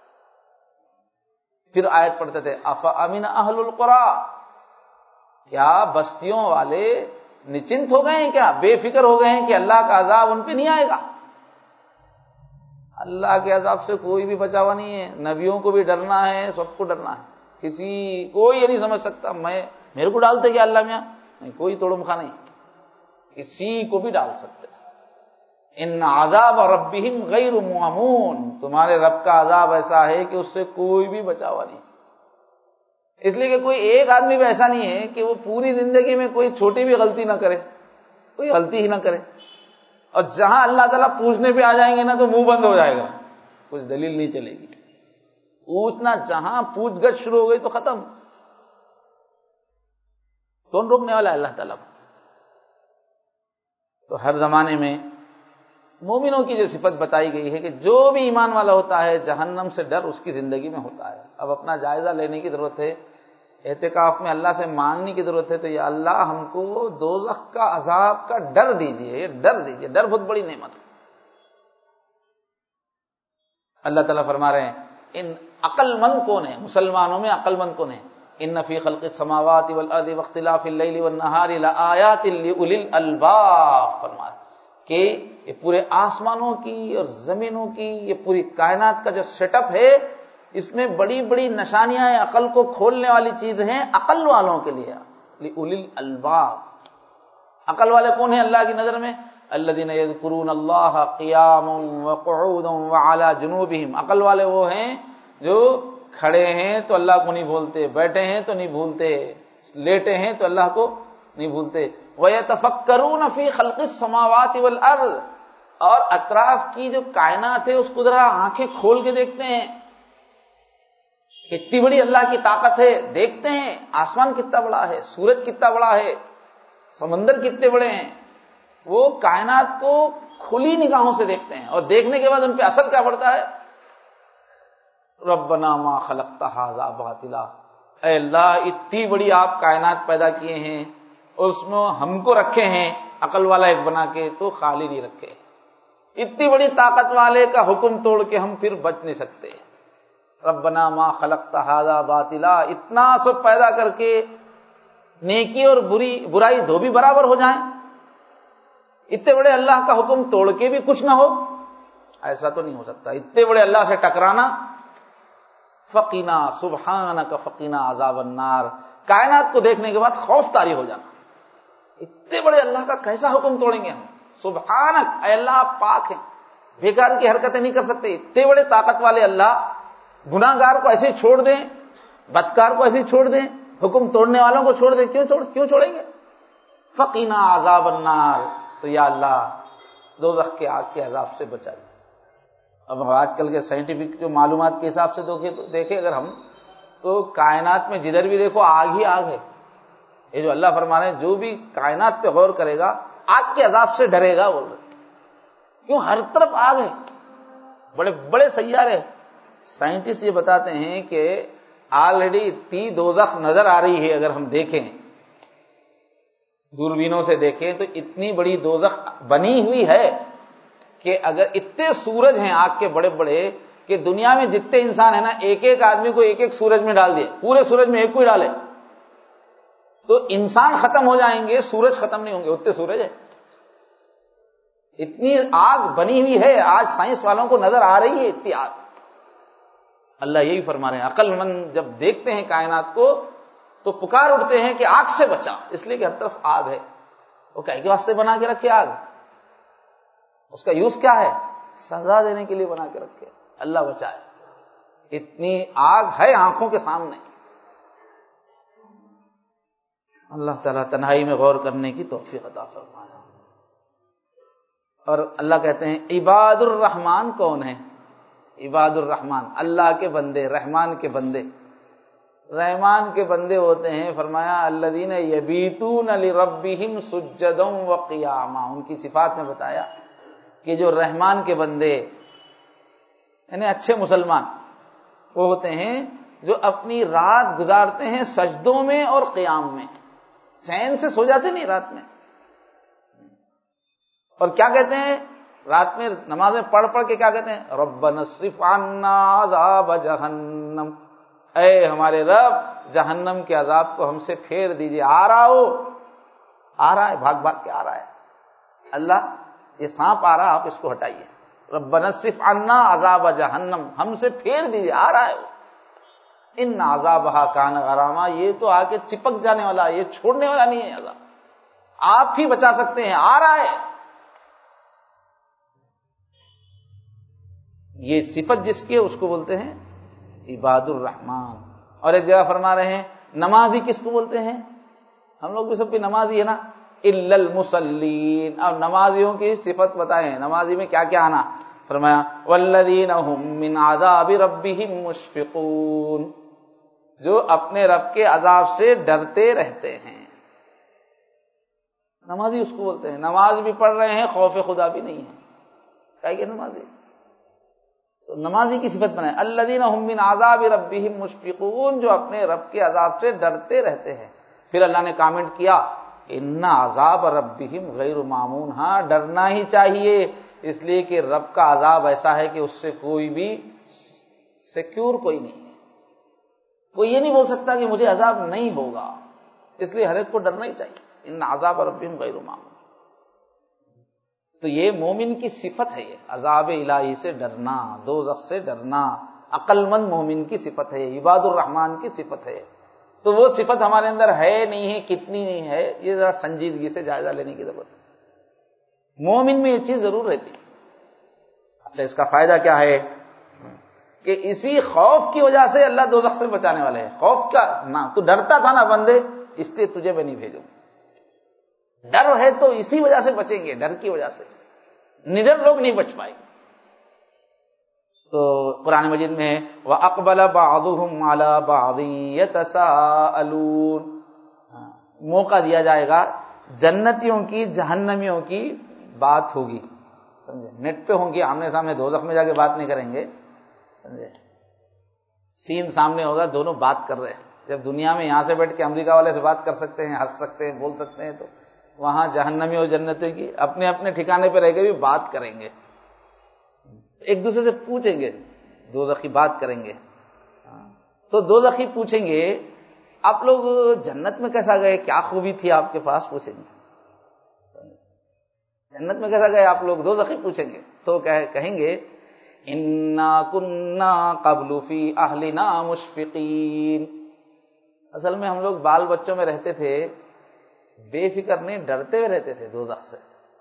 پھر آیت پڑھتے تھے افا امین اہل القری, کیا بستیوں والے نچنت ہو گئے ہیں کیا, بے فکر ہو گئے ہیں کہ اللہ کا عذاب ان پہ نہیں آئے گا؟ اللہ کے عذاب سے کوئی بھی بچا ہوا نہیں ہے. نبیوں کو بھی ڈرنا ہے, سب کو ڈرنا ہے. کسی کوئی یہ نہیں سمجھ سکتا میں میرے کو ڈالتے کیا اللہ میاں, نہیں, کوئی توڑ مخا نہیں, کسی کو بھی ڈال سکتے. ان عذاب ربہم غیر معمون, تمہارے رب کا عذاب ایسا ہے کہ اس سے کوئی بھی بچا ہوا نہیں. اس لیے کہ کوئی ایک آدمی بھی ایسا نہیں ہے کہ وہ پوری زندگی میں کوئی چھوٹی بھی غلطی نہ کرے, کوئی غلطی ہی نہ کرے. اور جہاں اللہ تعالیٰ پوچھنے پہ آ جائیں گے نا تو منہ بند ہو جائے گا, کچھ دلیل نہیں چلے گی. پوچھنا جہاں پوچھ گچھ شروع ہو گئی تو ختم. کون روکنے والا ہے اللہ تعالیٰ کو؟ تو ہر زمانے میں مومنوں کی جو صفت بتائی گئی ہے کہ جو بھی ایمان والا ہوتا ہے جہنم سے ڈر اس کی زندگی میں ہوتا ہے. اب اپنا جائزہ لینے کی ضرورت ہے, اعتکاف میں اللہ سے مانگنے کی ضرورت ہے, تو یا اللہ ہم کو دوزخ کا عذاب کا ڈر دیجئے, یہ ڈر دیجئے. ڈر بہت بڑی نعمت ہے. اللہ تعالیٰ فرما رہے ہیں ان عقل مند کون ہے, مسلمانوں میں عقل مند کون ہے؟ ان فی خلق السماوات والارض واختلاف اللیل والنہار لآیات لأولی الالباب, فرما کہ یہ پورے آسمانوں کی اور زمینوں کی, یہ پوری کائنات کا جو سیٹ اپ ہے, اس میں بڑی بڑی نشانیاں ہیں, عقل کو کھولنے والی چیزیں ہیں عقل والوں کے لیے. لأولی الالباب, عقل والے کون ہیں اللہ کی نظر میں؟ الذین یذکرون اللہ قیاما وقعودا وعلی جنوبہم, عقل والے وہ ہیں جو کھڑے ہیں تو اللہ کو نہیں بھولتے, بیٹھے ہیں تو نہیں بھولتے, لیٹے ہیں تو اللہ کو نہیں بھولتے. وَيَتَفَكَّرُونَ فِي خَلْقِ السَّمَاوَاتِ وَالْأَرْضِ, اور اطراف کی جو کائنات ہے اس کو ذرا آنکھیں کھول کے دیکھتے ہیں, کتنی بڑی اللہ کی طاقت ہے. دیکھتے ہیں آسمان کتنا بڑا ہے, سورج کتنا بڑا ہے, سمندر کتنے بڑے ہیں. وہ کائنات کو کھلی نگاہوں سے دیکھتے ہیں, اور دیکھنے کے بعد ان پہ اثر کیا پڑتا ہے؟ ربنا ما خلقت ھذا باطلا, اے اللہ اتنی بڑی آپ کائنات پیدا کیے ہیں, اس میں ہم کو رکھے ہیں عقل والا ایک بنا کے, تو خالی نہیں رکھے. اتنی بڑی طاقت والے کا حکم توڑ کے ہم پھر بچ نہیں سکتے. ربنا ما خلقت ھذا باطلا, اتنا سب پیدا کر کے نیکی اور بری برائی دو بھی برابر ہو جائیں, اتنے بڑے اللہ کا حکم توڑ کے بھی کچھ نہ ہو, ایسا تو نہیں ہو سکتا. اتنے بڑے اللہ سے ٹکرانا. فقنا سبحانک فقنا عذاب النار, کائنات کو دیکھنے کے بعد خوف طاری ہو جانا, اتنے بڑے اللہ کا کیسا حکم توڑیں گے ہم. سبحانک, اے اللہ آپ پاک ہیں, بیکار کی حرکتیں نہیں کر سکتے. اتنے بڑے طاقت والے اللہ گناہ گار کو ایسے چھوڑ دیں, بدکار کو ایسے چھوڑ دیں, حکم توڑنے والوں کو چھوڑ دیں, کیوں چھوڑ کیوں چھوڑیں گے؟ فقنا عذاب النار, تو یا اللہ دوزخ کے آگ کے عذاب سے بچائیے. اب آج کل کے سائنٹیفک جو معلومات کے حساب سے دیکھیں اگر ہم, تو کائنات میں جدھر بھی دیکھو آگ ہی آگ ہے. یہ جو اللہ فرما رہے ہیں جو بھی کائنات پہ غور کرے گا آگ کے عذاب سے ڈرے گا. بول رہے کیوں؟ ہر طرف آگ ہے, بڑے بڑے سیارے. سائنٹسٹ یہ بتاتے ہیں کہ آلریڈی اتنی دوزخ نظر آ رہی ہے, اگر ہم دیکھیں دوربینوں سے دیکھیں تو اتنی بڑی دوزخ بنی ہوئی ہے کہ اگر اتنے سورج ہیں آگ کے بڑے بڑے کہ دنیا میں جتنے انسان ہیں نا, ایک ایک آدمی کو ایک ایک سورج میں ڈال دیے, پورے سورج میں ایک کو ہی ڈالے تو انسان ختم ہو جائیں گے, سورج ختم نہیں ہوں گے, اتنے سورج ہے. اتنی آگ بنی ہوئی ہے, آج سائنس والوں کو نظر آ رہی ہے اتنی آگ. اللہ یہی فرما رہے ہیں, عقل مند جب دیکھتے ہیں کائنات کو تو پکار اٹھتے ہیں کہ آگ سے بچا, اس لیے کہ ہر طرف آگ ہے. وہ کہے کے واسطے بنا کے رکھے آگ, اس کا یوز کیا ہے؟ سزا دینے کے لیے بنا کے رکھے. اللہ بچائے, اتنی آگ ہے آنکھوں کے سامنے. اللہ تعالیٰ تنہائی میں غور کرنے کی توفیق عطا فرمائے. اور اللہ کہتے ہیں عباد الرحمن کون ہے؟ عباد الرحمن, اللہ کے بندے, رحمان کے بندے. رحمان کے بندے ہوتے ہیں، فرمایا الذین یبیتون لربہم سجدا وقیاما، ان کی صفات میں بتایا کہ جو رحمان کے بندے یعنی اچھے مسلمان وہ ہوتے ہیں جو اپنی رات گزارتے ہیں سجدوں میں اور قیام میں، چین سے سو جاتے نہیں رات میں، اور کیا کہتے ہیں رات میں نمازیں پڑھ پڑھ کے کیا کہتے ہیں، ربنا اصرف عنا عذاب جہنم، اے ہمارے رب جہنم کے عذاب کو ہم سے پھیر دیجئے، آ رہا ہو آ رہا ہے بھاگ بھاگ کے آ رہا ہے، اللہ یہ سانپ آ رہا آپ اس کو ہٹائیے، ربنا اصرف عنا عذاب جہنم، ہم سے پھیر دیجئے، آ رہا ہے وہ، ان عذابہا کان غراما، یہ تو آ کے چپک جانے والا، یہ چھوڑنے والا نہیں ہے عذاب، آپ ہی بچا سکتے ہیں، آ رہا ہے۔ یہ صفت جس کی ہے اس کو بولتے ہیں عباد الرحمن۔ اور ایک جگہ فرما رہے ہیں نمازی کس کو بولتے ہیں، ہم لوگ بھی سب کی نمازی ہے نا، الا المصلین، اب نمازیوں کی صفت بتائیں، نمازی میں کیا کیا آنا، فرمایا والذین هم من عذاب ربهم مشفقون، جو اپنے رب کے عذاب سے ڈرتے رہتے ہیں، نمازی اس کو بولتے ہیں۔ نماز بھی پڑھ رہے ہیں خوف خدا بھی نہیں ہے، کیا کہ نمازی، تو نمازی کی صفت بنائے الذین هم من عذاب ربهم مشفقون، جو اپنے رب کے عذاب سے ڈرتے رہتے ہیں۔ پھر اللہ نے کامنٹ کیا ان عذاب ربهم غیر مامون، ہاں ڈرنا ہی چاہیے، اس لیے کہ رب کا عذاب ایسا ہے کہ اس سے کوئی بھی سیکیور کوئی نہیں ہے، کوئی یہ نہیں بول سکتا کہ مجھے عذاب نہیں ہوگا، اس لیے ہر ایک کو ڈرنا ہی چاہیے، ان عذاب ربهم غیر مامون۔ تو یہ مومن کی صفت ہے، یہ عذاب الہی سے ڈرنا، دوزخ سے ڈرنا عقل مند مومن کی صفت ہے، عباد الرحمن کی صفت ہے۔ تو وہ صفت ہمارے اندر ہے نہیں ہے، کتنی نہیں ہے، یہ ذرا سنجیدگی سے جائزہ لینے کی ضرورت ہے، مومن میں یہ چیز ضرور رہتی ہے۔ اچھا اس کا فائدہ کیا ہے کہ اسی خوف کی وجہ سے اللہ دوزخ سے بچانے والے ہیں۔ خوف کا نہ تو ڈرتا تھا نا بندے، اس لیے تجھے میں نہیں بھیجوں، ڈر ہے تو اسی وجہ سے بچیں گے، ڈر کی وجہ سے، نڈر لوگ نہیں بچ پائے۔ تو قرآن مجید میں ہے وَأَقْبَلَ بَعْضُهُمْ عَلَى بَعْضٍ يَتَسَاءَلُونَ، موقع دیا جائے گا جنتیوں کی جہنمیوں کی بات ہوگی، سمجھے، نیٹ پہ ہوں گی، آمنے سامنے، دوزخ میں جا کے بات نہیں کریں گے، سمجھے، سین سامنے ہوگا، دونوں بات کر رہے ہیں۔ جب دنیا میں یہاں سے بیٹھ کے امریکہ والے سے بات کر سکتے ہیں، ہنس سکتے ہیں، بول سکتے ہیں، تو وہاں جہنمی اور جنتی کی اپنے اپنے ٹھکانے پہ رہ کے بھی بات کریں گے، ایک دوسرے سے پوچھیں گے، دوزخی بات کریں گے۔ تو دوزخی پوچھیں گے آپ لوگ جنت میں کیسا گئے، کیا خوبی تھی آپ کے پاس، پوچھیں گے جنت میں کیسا گئے آپ لوگ، دوزخی پوچھیں گے، تو کہیں گے انا کنا قبل فی اہلنا مشفقین، اصل میں ہم لوگ بال بچوں میں رہتے تھے، بے فکر نہیں، ڈرتے ہوئے رہتے تھے دوزخ سے،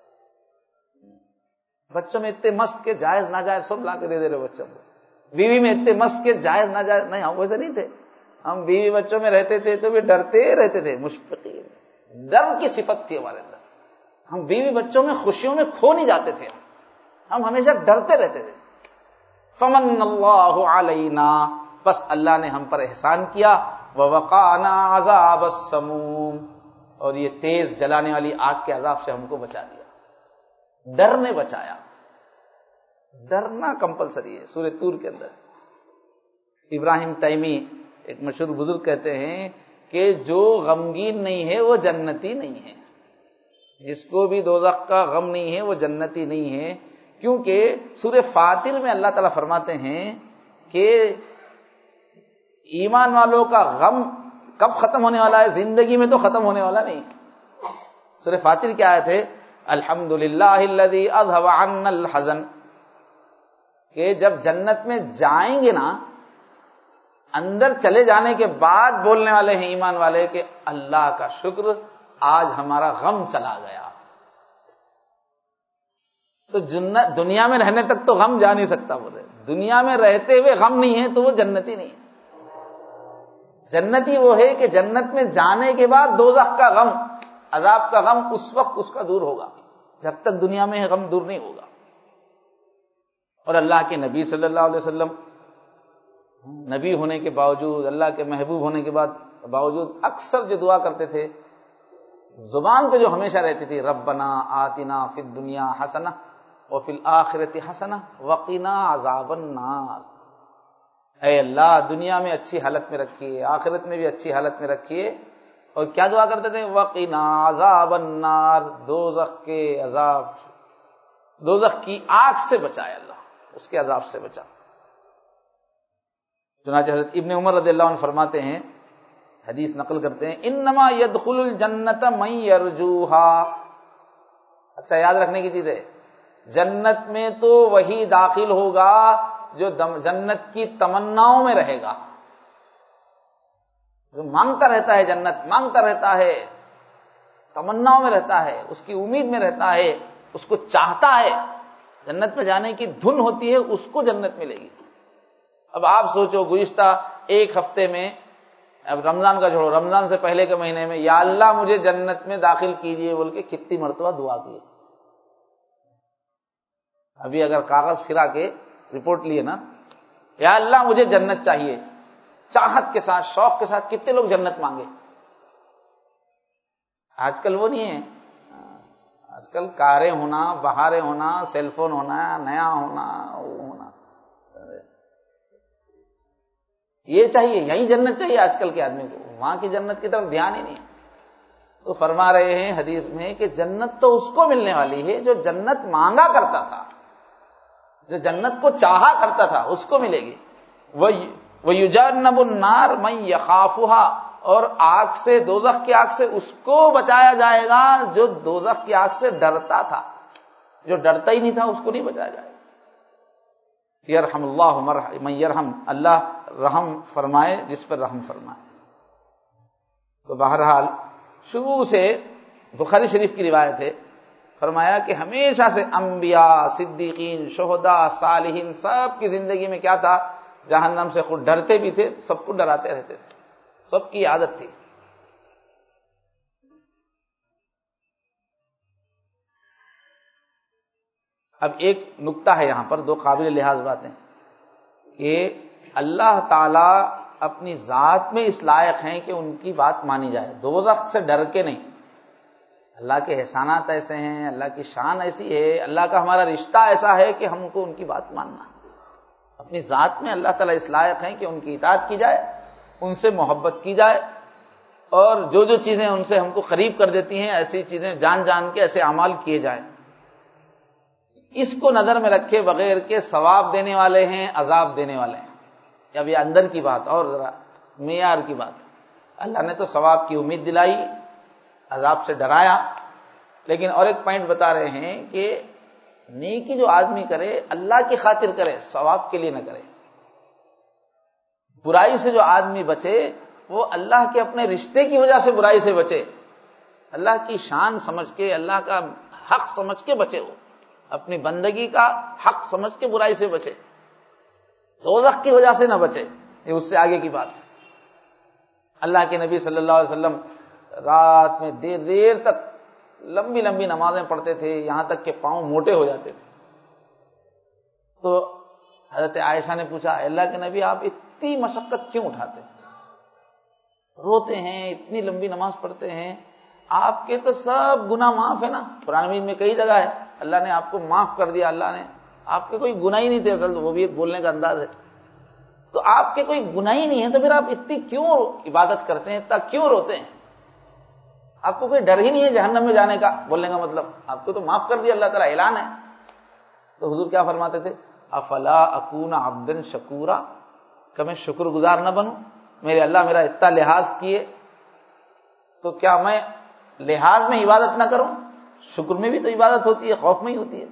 بچوں میں اتنے مست کے جائز ناجائز سب لا کے دے دے رہے بچوں کو، بیوی میں اتنے مست کے جائز ناجائز نہیں، ہم ویسے نہیں تھے، ہم بیوی بچوں میں رہتے تھے تو بھی ڈرتے رہتے تھے، مشفقین، ڈر کی صفت تھی ہمارے اندر، ہم بیوی بچوں میں خوشیوں میں کھو نہیں جاتے تھے، ہم ہمیشہ ڈرتے رہتے تھے۔ فمن اللہ علینا، بس اللہ نے ہم پر احسان کیا، ووقانا عذاب السموم، اور یہ تیز جلانے والی آگ کے عذاب سے ہم کو بچا دیا، ڈر نے بچایا، ڈرنا کمپلسری ہے۔ سورہ طور کے اندر ابراہیم تیمی ایک مشہور بزرگ کہتے ہیں کہ جو غمگین نہیں ہے وہ جنتی نہیں ہے، جس کو بھی دوزخ کا غم نہیں ہے وہ جنتی نہیں ہے، کیونکہ سورہ فاتر میں اللہ تعالیٰ فرماتے ہیں کہ ایمان والوں کا غم کب ختم ہونے والا ہے، زندگی میں تو ختم ہونے والا نہیں۔ سورہ فاتر کی آیت ہے الحمدللہ الذی اذھب عنا الحزن، کہ جب جنت میں جائیں گے نا، اندر چلے جانے کے بعد بولنے والے ہیں ایمان والے کہ اللہ کا شکر، آج ہمارا غم چلا گیا۔ تو جنت دنیا میں رہنے تک تو غم جا نہیں سکتا، بولے دنیا میں رہتے ہوئے غم نہیں ہے تو وہ جنتی نہیں ہے۔ جنتی وہ ہے کہ جنت میں جانے کے بعد دوزخ کا غم، عذاب کا غم اس وقت اس کا دور ہوگا، جب تک دنیا میں ہے غم دور نہیں ہوگا۔ اور اللہ کے نبی صلی اللہ علیہ وسلم نبی ہونے کے باوجود، اللہ کے محبوب ہونے کے بعد باوجود اکثر جو دعا کرتے تھے، زبان پہ جو ہمیشہ رہتی تھی، ربنا آتنا فی الدنیا حسنہ وفی الآخرۃ حسنہ وقنا عذاب النار، اے اللہ دنیا میں اچھی حالت میں رکھیے، آخرت میں بھی اچھی حالت میں رکھیے. اور کیا دعا کرتے تھے؟ وقنا عذاب النار، دوزخ کے عذاب، دوزخ کی آگ سے بچائے اللہ، اس کے عذاب سے بچا. چنانچہ حضرت ابن عمر رضی اللہ عنہ فرماتے ہیں، حدیث نقل کرتے ہیں، انما يدخل الجنت من يرجوها. اچھا یاد رکھنے کی چیز ہے، جنت میں تو وہی داخل ہوگا جو جنت کی تمناؤں میں رہے گا، جو مانگتا رہتا ہے، جنت مانگتا رہتا ہے، تمناؤں میں رہتا ہے، اس کی امید میں رہتا ہے، اس کو چاہتا ہے، جنت میں جانے کی دھن ہوتی ہے، اس کو جنت ملے گی. اب آپ سوچو گزشتہ ایک ہفتے میں، اب رمضان کا چھوڑو، رمضان سے پہلے کے مہینے میں، یا اللہ مجھے جنت میں داخل کیجئے بول کے کتنی مرتبہ دعا کی. ابھی اگر کاغذ پھرا کے رپورٹ لیے نا، یا اللہ مجھے جنت چاہیے، چاہت کے ساتھ، شوق کے ساتھ کتنے لوگ جنت مانگے. آج کل وہ نہیں ہے، آج کل کاریں ہونا، بہاریں ہونا، سیل فون ہونا، نیا ہونا، وہ ہونا، یہ چاہیے، یہی جنت چاہیے آج کل کے آدمی کو، وہاں کی جنت کی طرف دھیان ہی نہیں. تو فرما رہے ہیں حدیث میں کہ جنت تو اس کو ملنے والی ہے جو جنت مانگا کرتا تھا، جو جنت کو چاہا کرتا تھا، اس کو ملے گی. وَيُجَنَّبُ النَّارَ مَن يَخَافُهَا، اور آگ سے، دوزخ کی آگ سے اس کو بچایا جائے گا جو دوزخ کی آگ سے ڈرتا تھا. جو ڈرتا ہی نہیں تھا اس کو نہیں بچایا جائے گا. یرحم اللہ من یرحم، اللہ رحم فرمائے جس پر رحم فرمائے. تو بہرحال شروع سے بخاری شریف کی روایت ہے، فرمایا کہ ہمیشہ سے انبیاء، صدیقین، شہداء، صالحین سب کی زندگی میں کیا تھا؟ جہنم سے خود ڈرتے بھی تھے، سب کو ڈراتے رہتے تھے، سب کی عادت تھی. اب ایک نقطہ ہے یہاں پر، دو قابل لحاظ باتیں، کہ اللہ تعالی اپنی ذات میں اس لائق ہیں کہ ان کی بات مانی جائے، دوزخ سے ڈر کے نہیں. اللہ کے احسانات ایسے ہیں، اللہ کی شان ایسی ہے، اللہ کا ہمارا رشتہ ایسا ہے کہ ہم کو ان کی بات ماننا ہے. اپنی ذات میں اللہ تعالیٰ اس لائق ہیں کہ ان کی اطاعت کی جائے، ان سے محبت کی جائے، اور جو جو چیزیں ان سے ہم کو قریب کر دیتی ہیں ایسی چیزیں جان جان کے ایسے اعمال کیے جائیں. اس کو نظر میں رکھے بغیر کہ ثواب دینے والے ہیں، عذاب دینے والے ہیں. اب یہ اندر کی بات اور ذرا معیار کی بات. اللہ نے تو ثواب کی امید دلائی، عذاب سے ڈرایا، لیکن اور ایک پوائنٹ بتا رہے ہیں کہ نیکی جو آدمی کرے اللہ کی خاطر کرے، ثواب کے لیے نہ کرے. برائی سے جو آدمی بچے وہ اللہ کے اپنے رشتے کی وجہ سے برائی سے بچے، اللہ کی شان سمجھ کے، اللہ کا حق سمجھ کے بچے، وہ اپنی بندگی کا حق سمجھ کے برائی سے بچے، دوزخ کی وجہ سے نہ بچے. یہ اس سے آگے کی بات ہے. اللہ کے نبی صلی اللہ علیہ وسلم رات میں دیر دیر تک لمبی لمبی نمازیں پڑھتے تھے، یہاں تک کہ پاؤں موٹے ہو جاتے تھے. تو حضرت عائشہ نے پوچھا، اللہ کے نبی آپ اتنی مشقت کیوں اٹھاتے ہیں؟ روتے ہیں، اتنی لمبی نماز پڑھتے ہیں، آپ کے تو سب گناہ معاف ہے نا. قرآن مجید میں کئی جگہ ہے اللہ نے آپ کو معاف کر دیا، اللہ نے آپ کے کوئی گناہ ہی نہیں تھے. اصل وہ بھی ایک بولنے کا انداز ہے. تو آپ کے کوئی گناہ ہی نہیں ہے تو پھر آپ اتنی کیوں عبادت کرتے ہیں، اتنا کیوں روتے ہیں؟ آپ کو کوئی ڈر ہی نہیں ہے جہنم میں جانے کا، بولنے کا مطلب آپ کو تو معاف کر دیا اللہ تعالیٰ، اعلان ہے. تو حضور کیا فرماتے تھے؟ افلا اکون عبدا شکورا، کہ میں شکر گزار نہ بنوں؟ میرے اللہ میرا اتنا لحاظ کیے تو کیا میں لحاظ میں عبادت نہ کروں؟ شکر میں بھی تو عبادت ہوتی ہے، خوف میں ہی ہوتی ہے.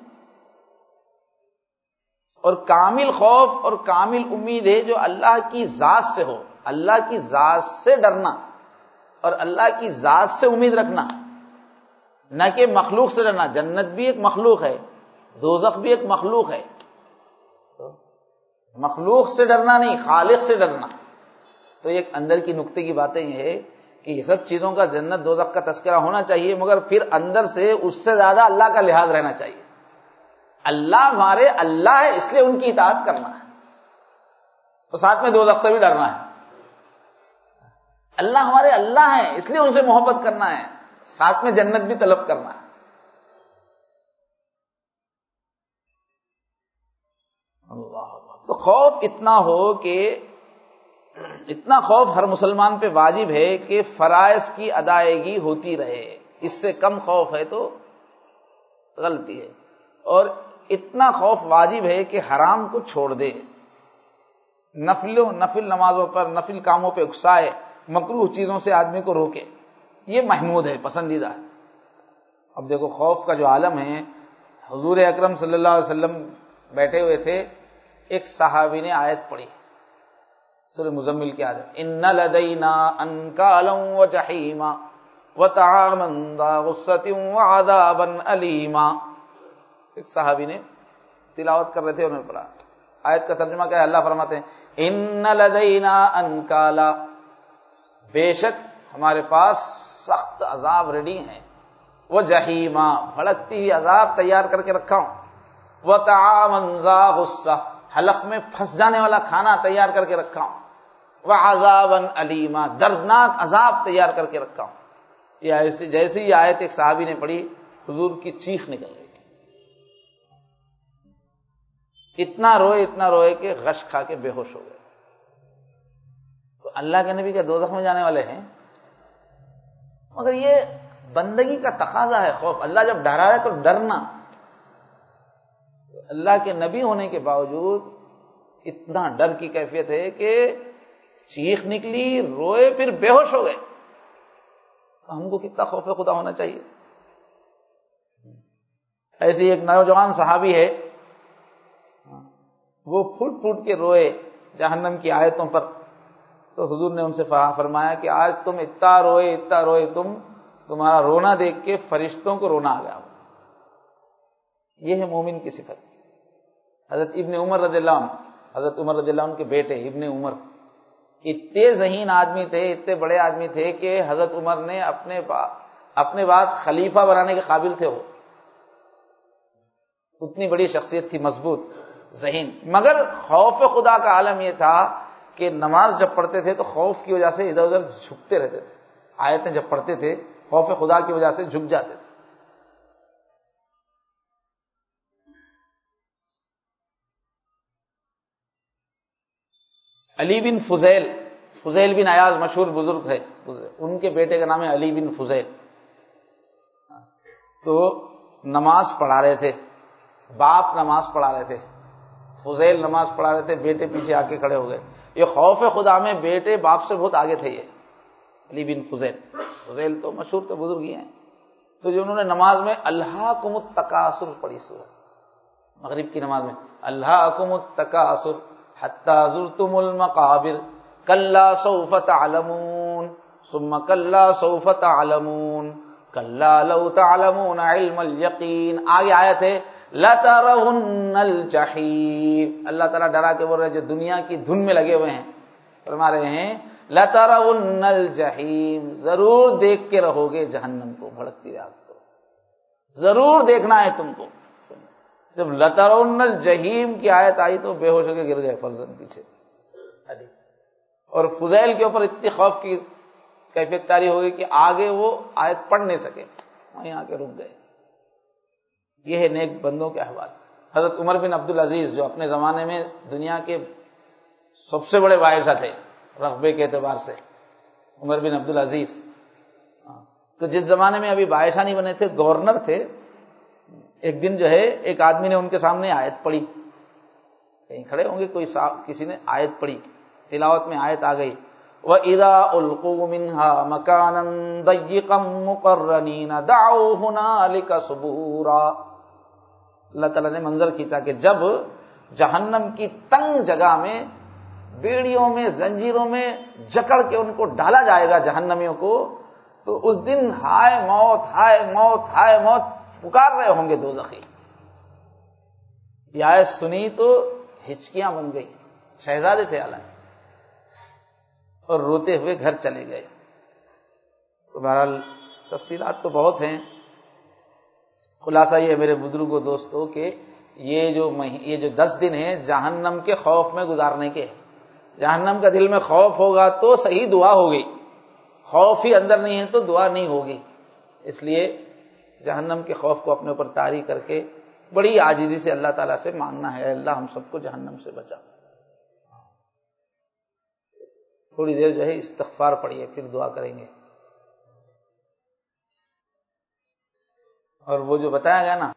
اور کامل خوف اور کامل امید ہے جو اللہ کی ذات سے ہو، اللہ کی ذات سے ڈرنا اور اللہ کی ذات سے امید رکھنا، نہ کہ مخلوق سے ڈرنا. جنت بھی ایک مخلوق ہے، دوزخ بھی ایک مخلوق ہے. مخلوق سے ڈرنا نہیں، خالق سے ڈرنا. تو ایک اندر کی نقطے کی باتیں یہ ہے کہ یہ سب چیزوں کا جنت دوزخ کا تذکرہ ہونا چاہیے، مگر پھر اندر سے اس سے زیادہ اللہ کا لحاظ رہنا چاہیے. اللہ ہمارے اللہ ہے، اس لیے ان کی اطاعت کرنا ہے. تو ساتھ میں دوزخ سے بھی ڈرنا ہے. اللہ ہمارے اللہ ہیں، اس لیے ان سے محبت کرنا ہے، ساتھ میں جنت بھی طلب کرنا ہے. اللہ. تو خوف اتنا ہو کہ اتنا خوف ہر مسلمان پہ واجب ہے کہ فرائض کی ادائیگی ہوتی رہے. اس سے کم خوف ہے تو غلطی ہے. اور اتنا خوف واجب ہے کہ حرام کو چھوڑ دے، نفلوں نفل نمازوں پر، نفل کاموں پہ اکسائے، مکروہ چیزوں سے آدمی کو روکے. یہ محمود ہے، پسندیدہ ہے. اب دیکھو خوف کا جو عالم ہے، حضور اکرم صلی اللہ علیہ وسلم بیٹھے ہوئے تھے، ایک صحابی نے آیت پڑھی سورہ مزمل کی آیت، ان لدینا انکالا وجحیما وطعاما ذا غصۃ وعذابا الیما. ایک صحابی نے تلاوت کر رہے تھے، انہوں نے پڑھا. آیت کا ترجمہ کیا ہے؟ اللہ فرماتے ہیں ان لدینا انکالا، بے شک ہمارے پاس سخت عذاب ریڈی ہیں، وہ جہیما، بھڑکتی ہوئی عذاب تیار کر کے رکھا ہوں، وہ طعاما ذا غصہ، حلق میں پھنس جانے والا کھانا تیار کر کے رکھا ہوں، وہ عذابا الیما، دردناک عذاب تیار کر کے رکھا ہوں. یہ ایسی جیسی یہ آیت ایک صحابی نے پڑھی، حضور کی چیخ نکل گئی. اتنا روئے اتنا روئے کہ غش کھا کے بے ہوش ہو گئے. تو اللہ کے نبی کیا دوزخ میں جانے والے ہیں؟ مگر یہ بندگی کا تقاضا ہے خوف. اللہ جب ڈرا ہے تو ڈرنا. اللہ کے نبی ہونے کے باوجود اتنا ڈر کی کیفیت ہے کہ چیخ نکلی، روئے، پھر بے ہوش ہو گئے. ہم کو کتنا خوف خدا ہونا چاہیے. ایسی ایک نوجوان صحابی ہے، وہ پھوٹ پھوٹ کے روئے جہنم کی آیتوں پر. تو حضور نے ان سے فرمایا کہ آج تم اتنا روئے اتنا روئے تم تمہارا رونا دیکھ کے فرشتوں کو رونا آ گیا. یہ ہے مومن کی صفت. حضرت ابن عمر رضی اللہ عنہ، حضرت عمر رضی اللہ عنہ کے بیٹے ابن عمر اتنے ذہین آدمی تھے، اتنے بڑے آدمی تھے کہ حضرت عمر نے اپنے با اپنے بعد خلیفہ بنانے کے قابل تھے. وہ اتنی بڑی شخصیت تھی، مضبوط، ذہین. مگر خوف خدا کا عالم یہ تھا کہ نماز جب پڑھتے تھے تو خوف کی وجہ سے ادھر ادھر جھکتے رہتے تھے. آیتیں جب پڑھتے تھے خوف خدا کی وجہ سے جھک جاتے تھے. علی بن فضیل، فضیل بن ایاز مشہور بزرگ ہے، ان کے بیٹے کا نام ہے علی بن فضیل. تو نماز پڑھا رہے تھے، باپ نماز پڑھا رہے تھے، فضیل نماز پڑھا رہے تھے، بیٹے پیچھے آ کے کھڑے ہو گئے. یہ خوف خدا میں بیٹے باپ سے بہت آگے تھے. یہ علی بن فضیل، فضیل تو مشہور تو بزرگ ہی ہیں. تو جو انہوں نے نماز میں الہاکم التکاثر پڑھی، سورہ مغرب کی نماز میں الہاکم التکاثر حتی زرتم المقابر کلا سوف تعلمون ثم کلا سوف تعلمون کلا لو تعلمون علم الیقین. آگے آیت ہے لَتَرَوُنَّ الْجَحِیمَ. اللہ تعالیٰ ڈرا کے بول رہے ہیں جو دنیا کی دھن میں لگے ہوئے ہیں، فرما رہے ہیں لَتَرَوُنَّ الْجَحِیمَ، ضرور دیکھ کے رہو گے جہنم کو، بھڑکتی آگ کو، ضرور دیکھنا ہے تم کو. جب لَتَرَوُنَّ الْجَحِیمَ کی آیت آئی تو بے ہوش ہو کے گر گئے فرزند پیچھے علی. اور فضیل کے اوپر اتنی خوف کی کیفیت طاری ہو گئی کہ آگے وہ آیت پڑھ نہیں سکے، وہیں آ کے رک گئے. یہ ہے نیک بندوں کے احوال. حضرت عمر بن عبدالعزیز جو اپنے زمانے میں دنیا کے سب سے بڑے بادشاہ تھے رقبے کے اعتبار سے، عمر بن عبدالعزیز، تو جس زمانے میں ابھی بادشاہ نہیں بنے تھے، گورنر تھے. ایک دن جو ہے ایک آدمی نے ان کے سامنے آیت پڑھی، کہیں کھڑے ہوں گے، کوئی کسی نے آیت پڑھی، تلاوت میں آیت آ گئی وَإِذَا أُلْقُوا مِنْهَا مَكَانًا ضَيِّقًا مُقَرَّنِينَ دَعَوْا هُنَالِكَ ثُبُورًا. اللہ تعالیٰ نے منظر کھینچا کہ جب جہنم کی تنگ جگہ میں، بیڑیوں میں، زنجیروں میں جکڑ کے ان کو ڈالا جائے گا جہنمیوں کو، تو اس دن ہائے موت ہائے موت ہائے موت پکار رہے ہوں گے دوزخی. یہ آیت سنی تو ہچکیاں بن گئی. شہزادے تھے حالانکہ، اور روتے ہوئے گھر چلے گئے. تو بہرحال تفصیلات تو بہت ہیں. خلاصہ یہ میرے بزرگوں دوستوں کہ یہ جو یہ جو دس دن ہیں جہنم کے خوف میں گزارنے کے ہیں. جہنم کا دل میں خوف ہوگا تو صحیح دعا ہوگی، خوف ہی اندر نہیں ہے تو دعا نہیں ہوگی۔ اس لیے جہنم کے خوف کو اپنے اوپر طاری کر کے بڑی عاجزی سے اللہ تعالیٰ سے مانگنا ہے، اللہ ہم سب کو جہنم سے بچا۔ تھوڑی دیر جو ہے استغفار پڑھیے، پھر دعا کریں گے۔ اور وہ جو بتایا گیا نا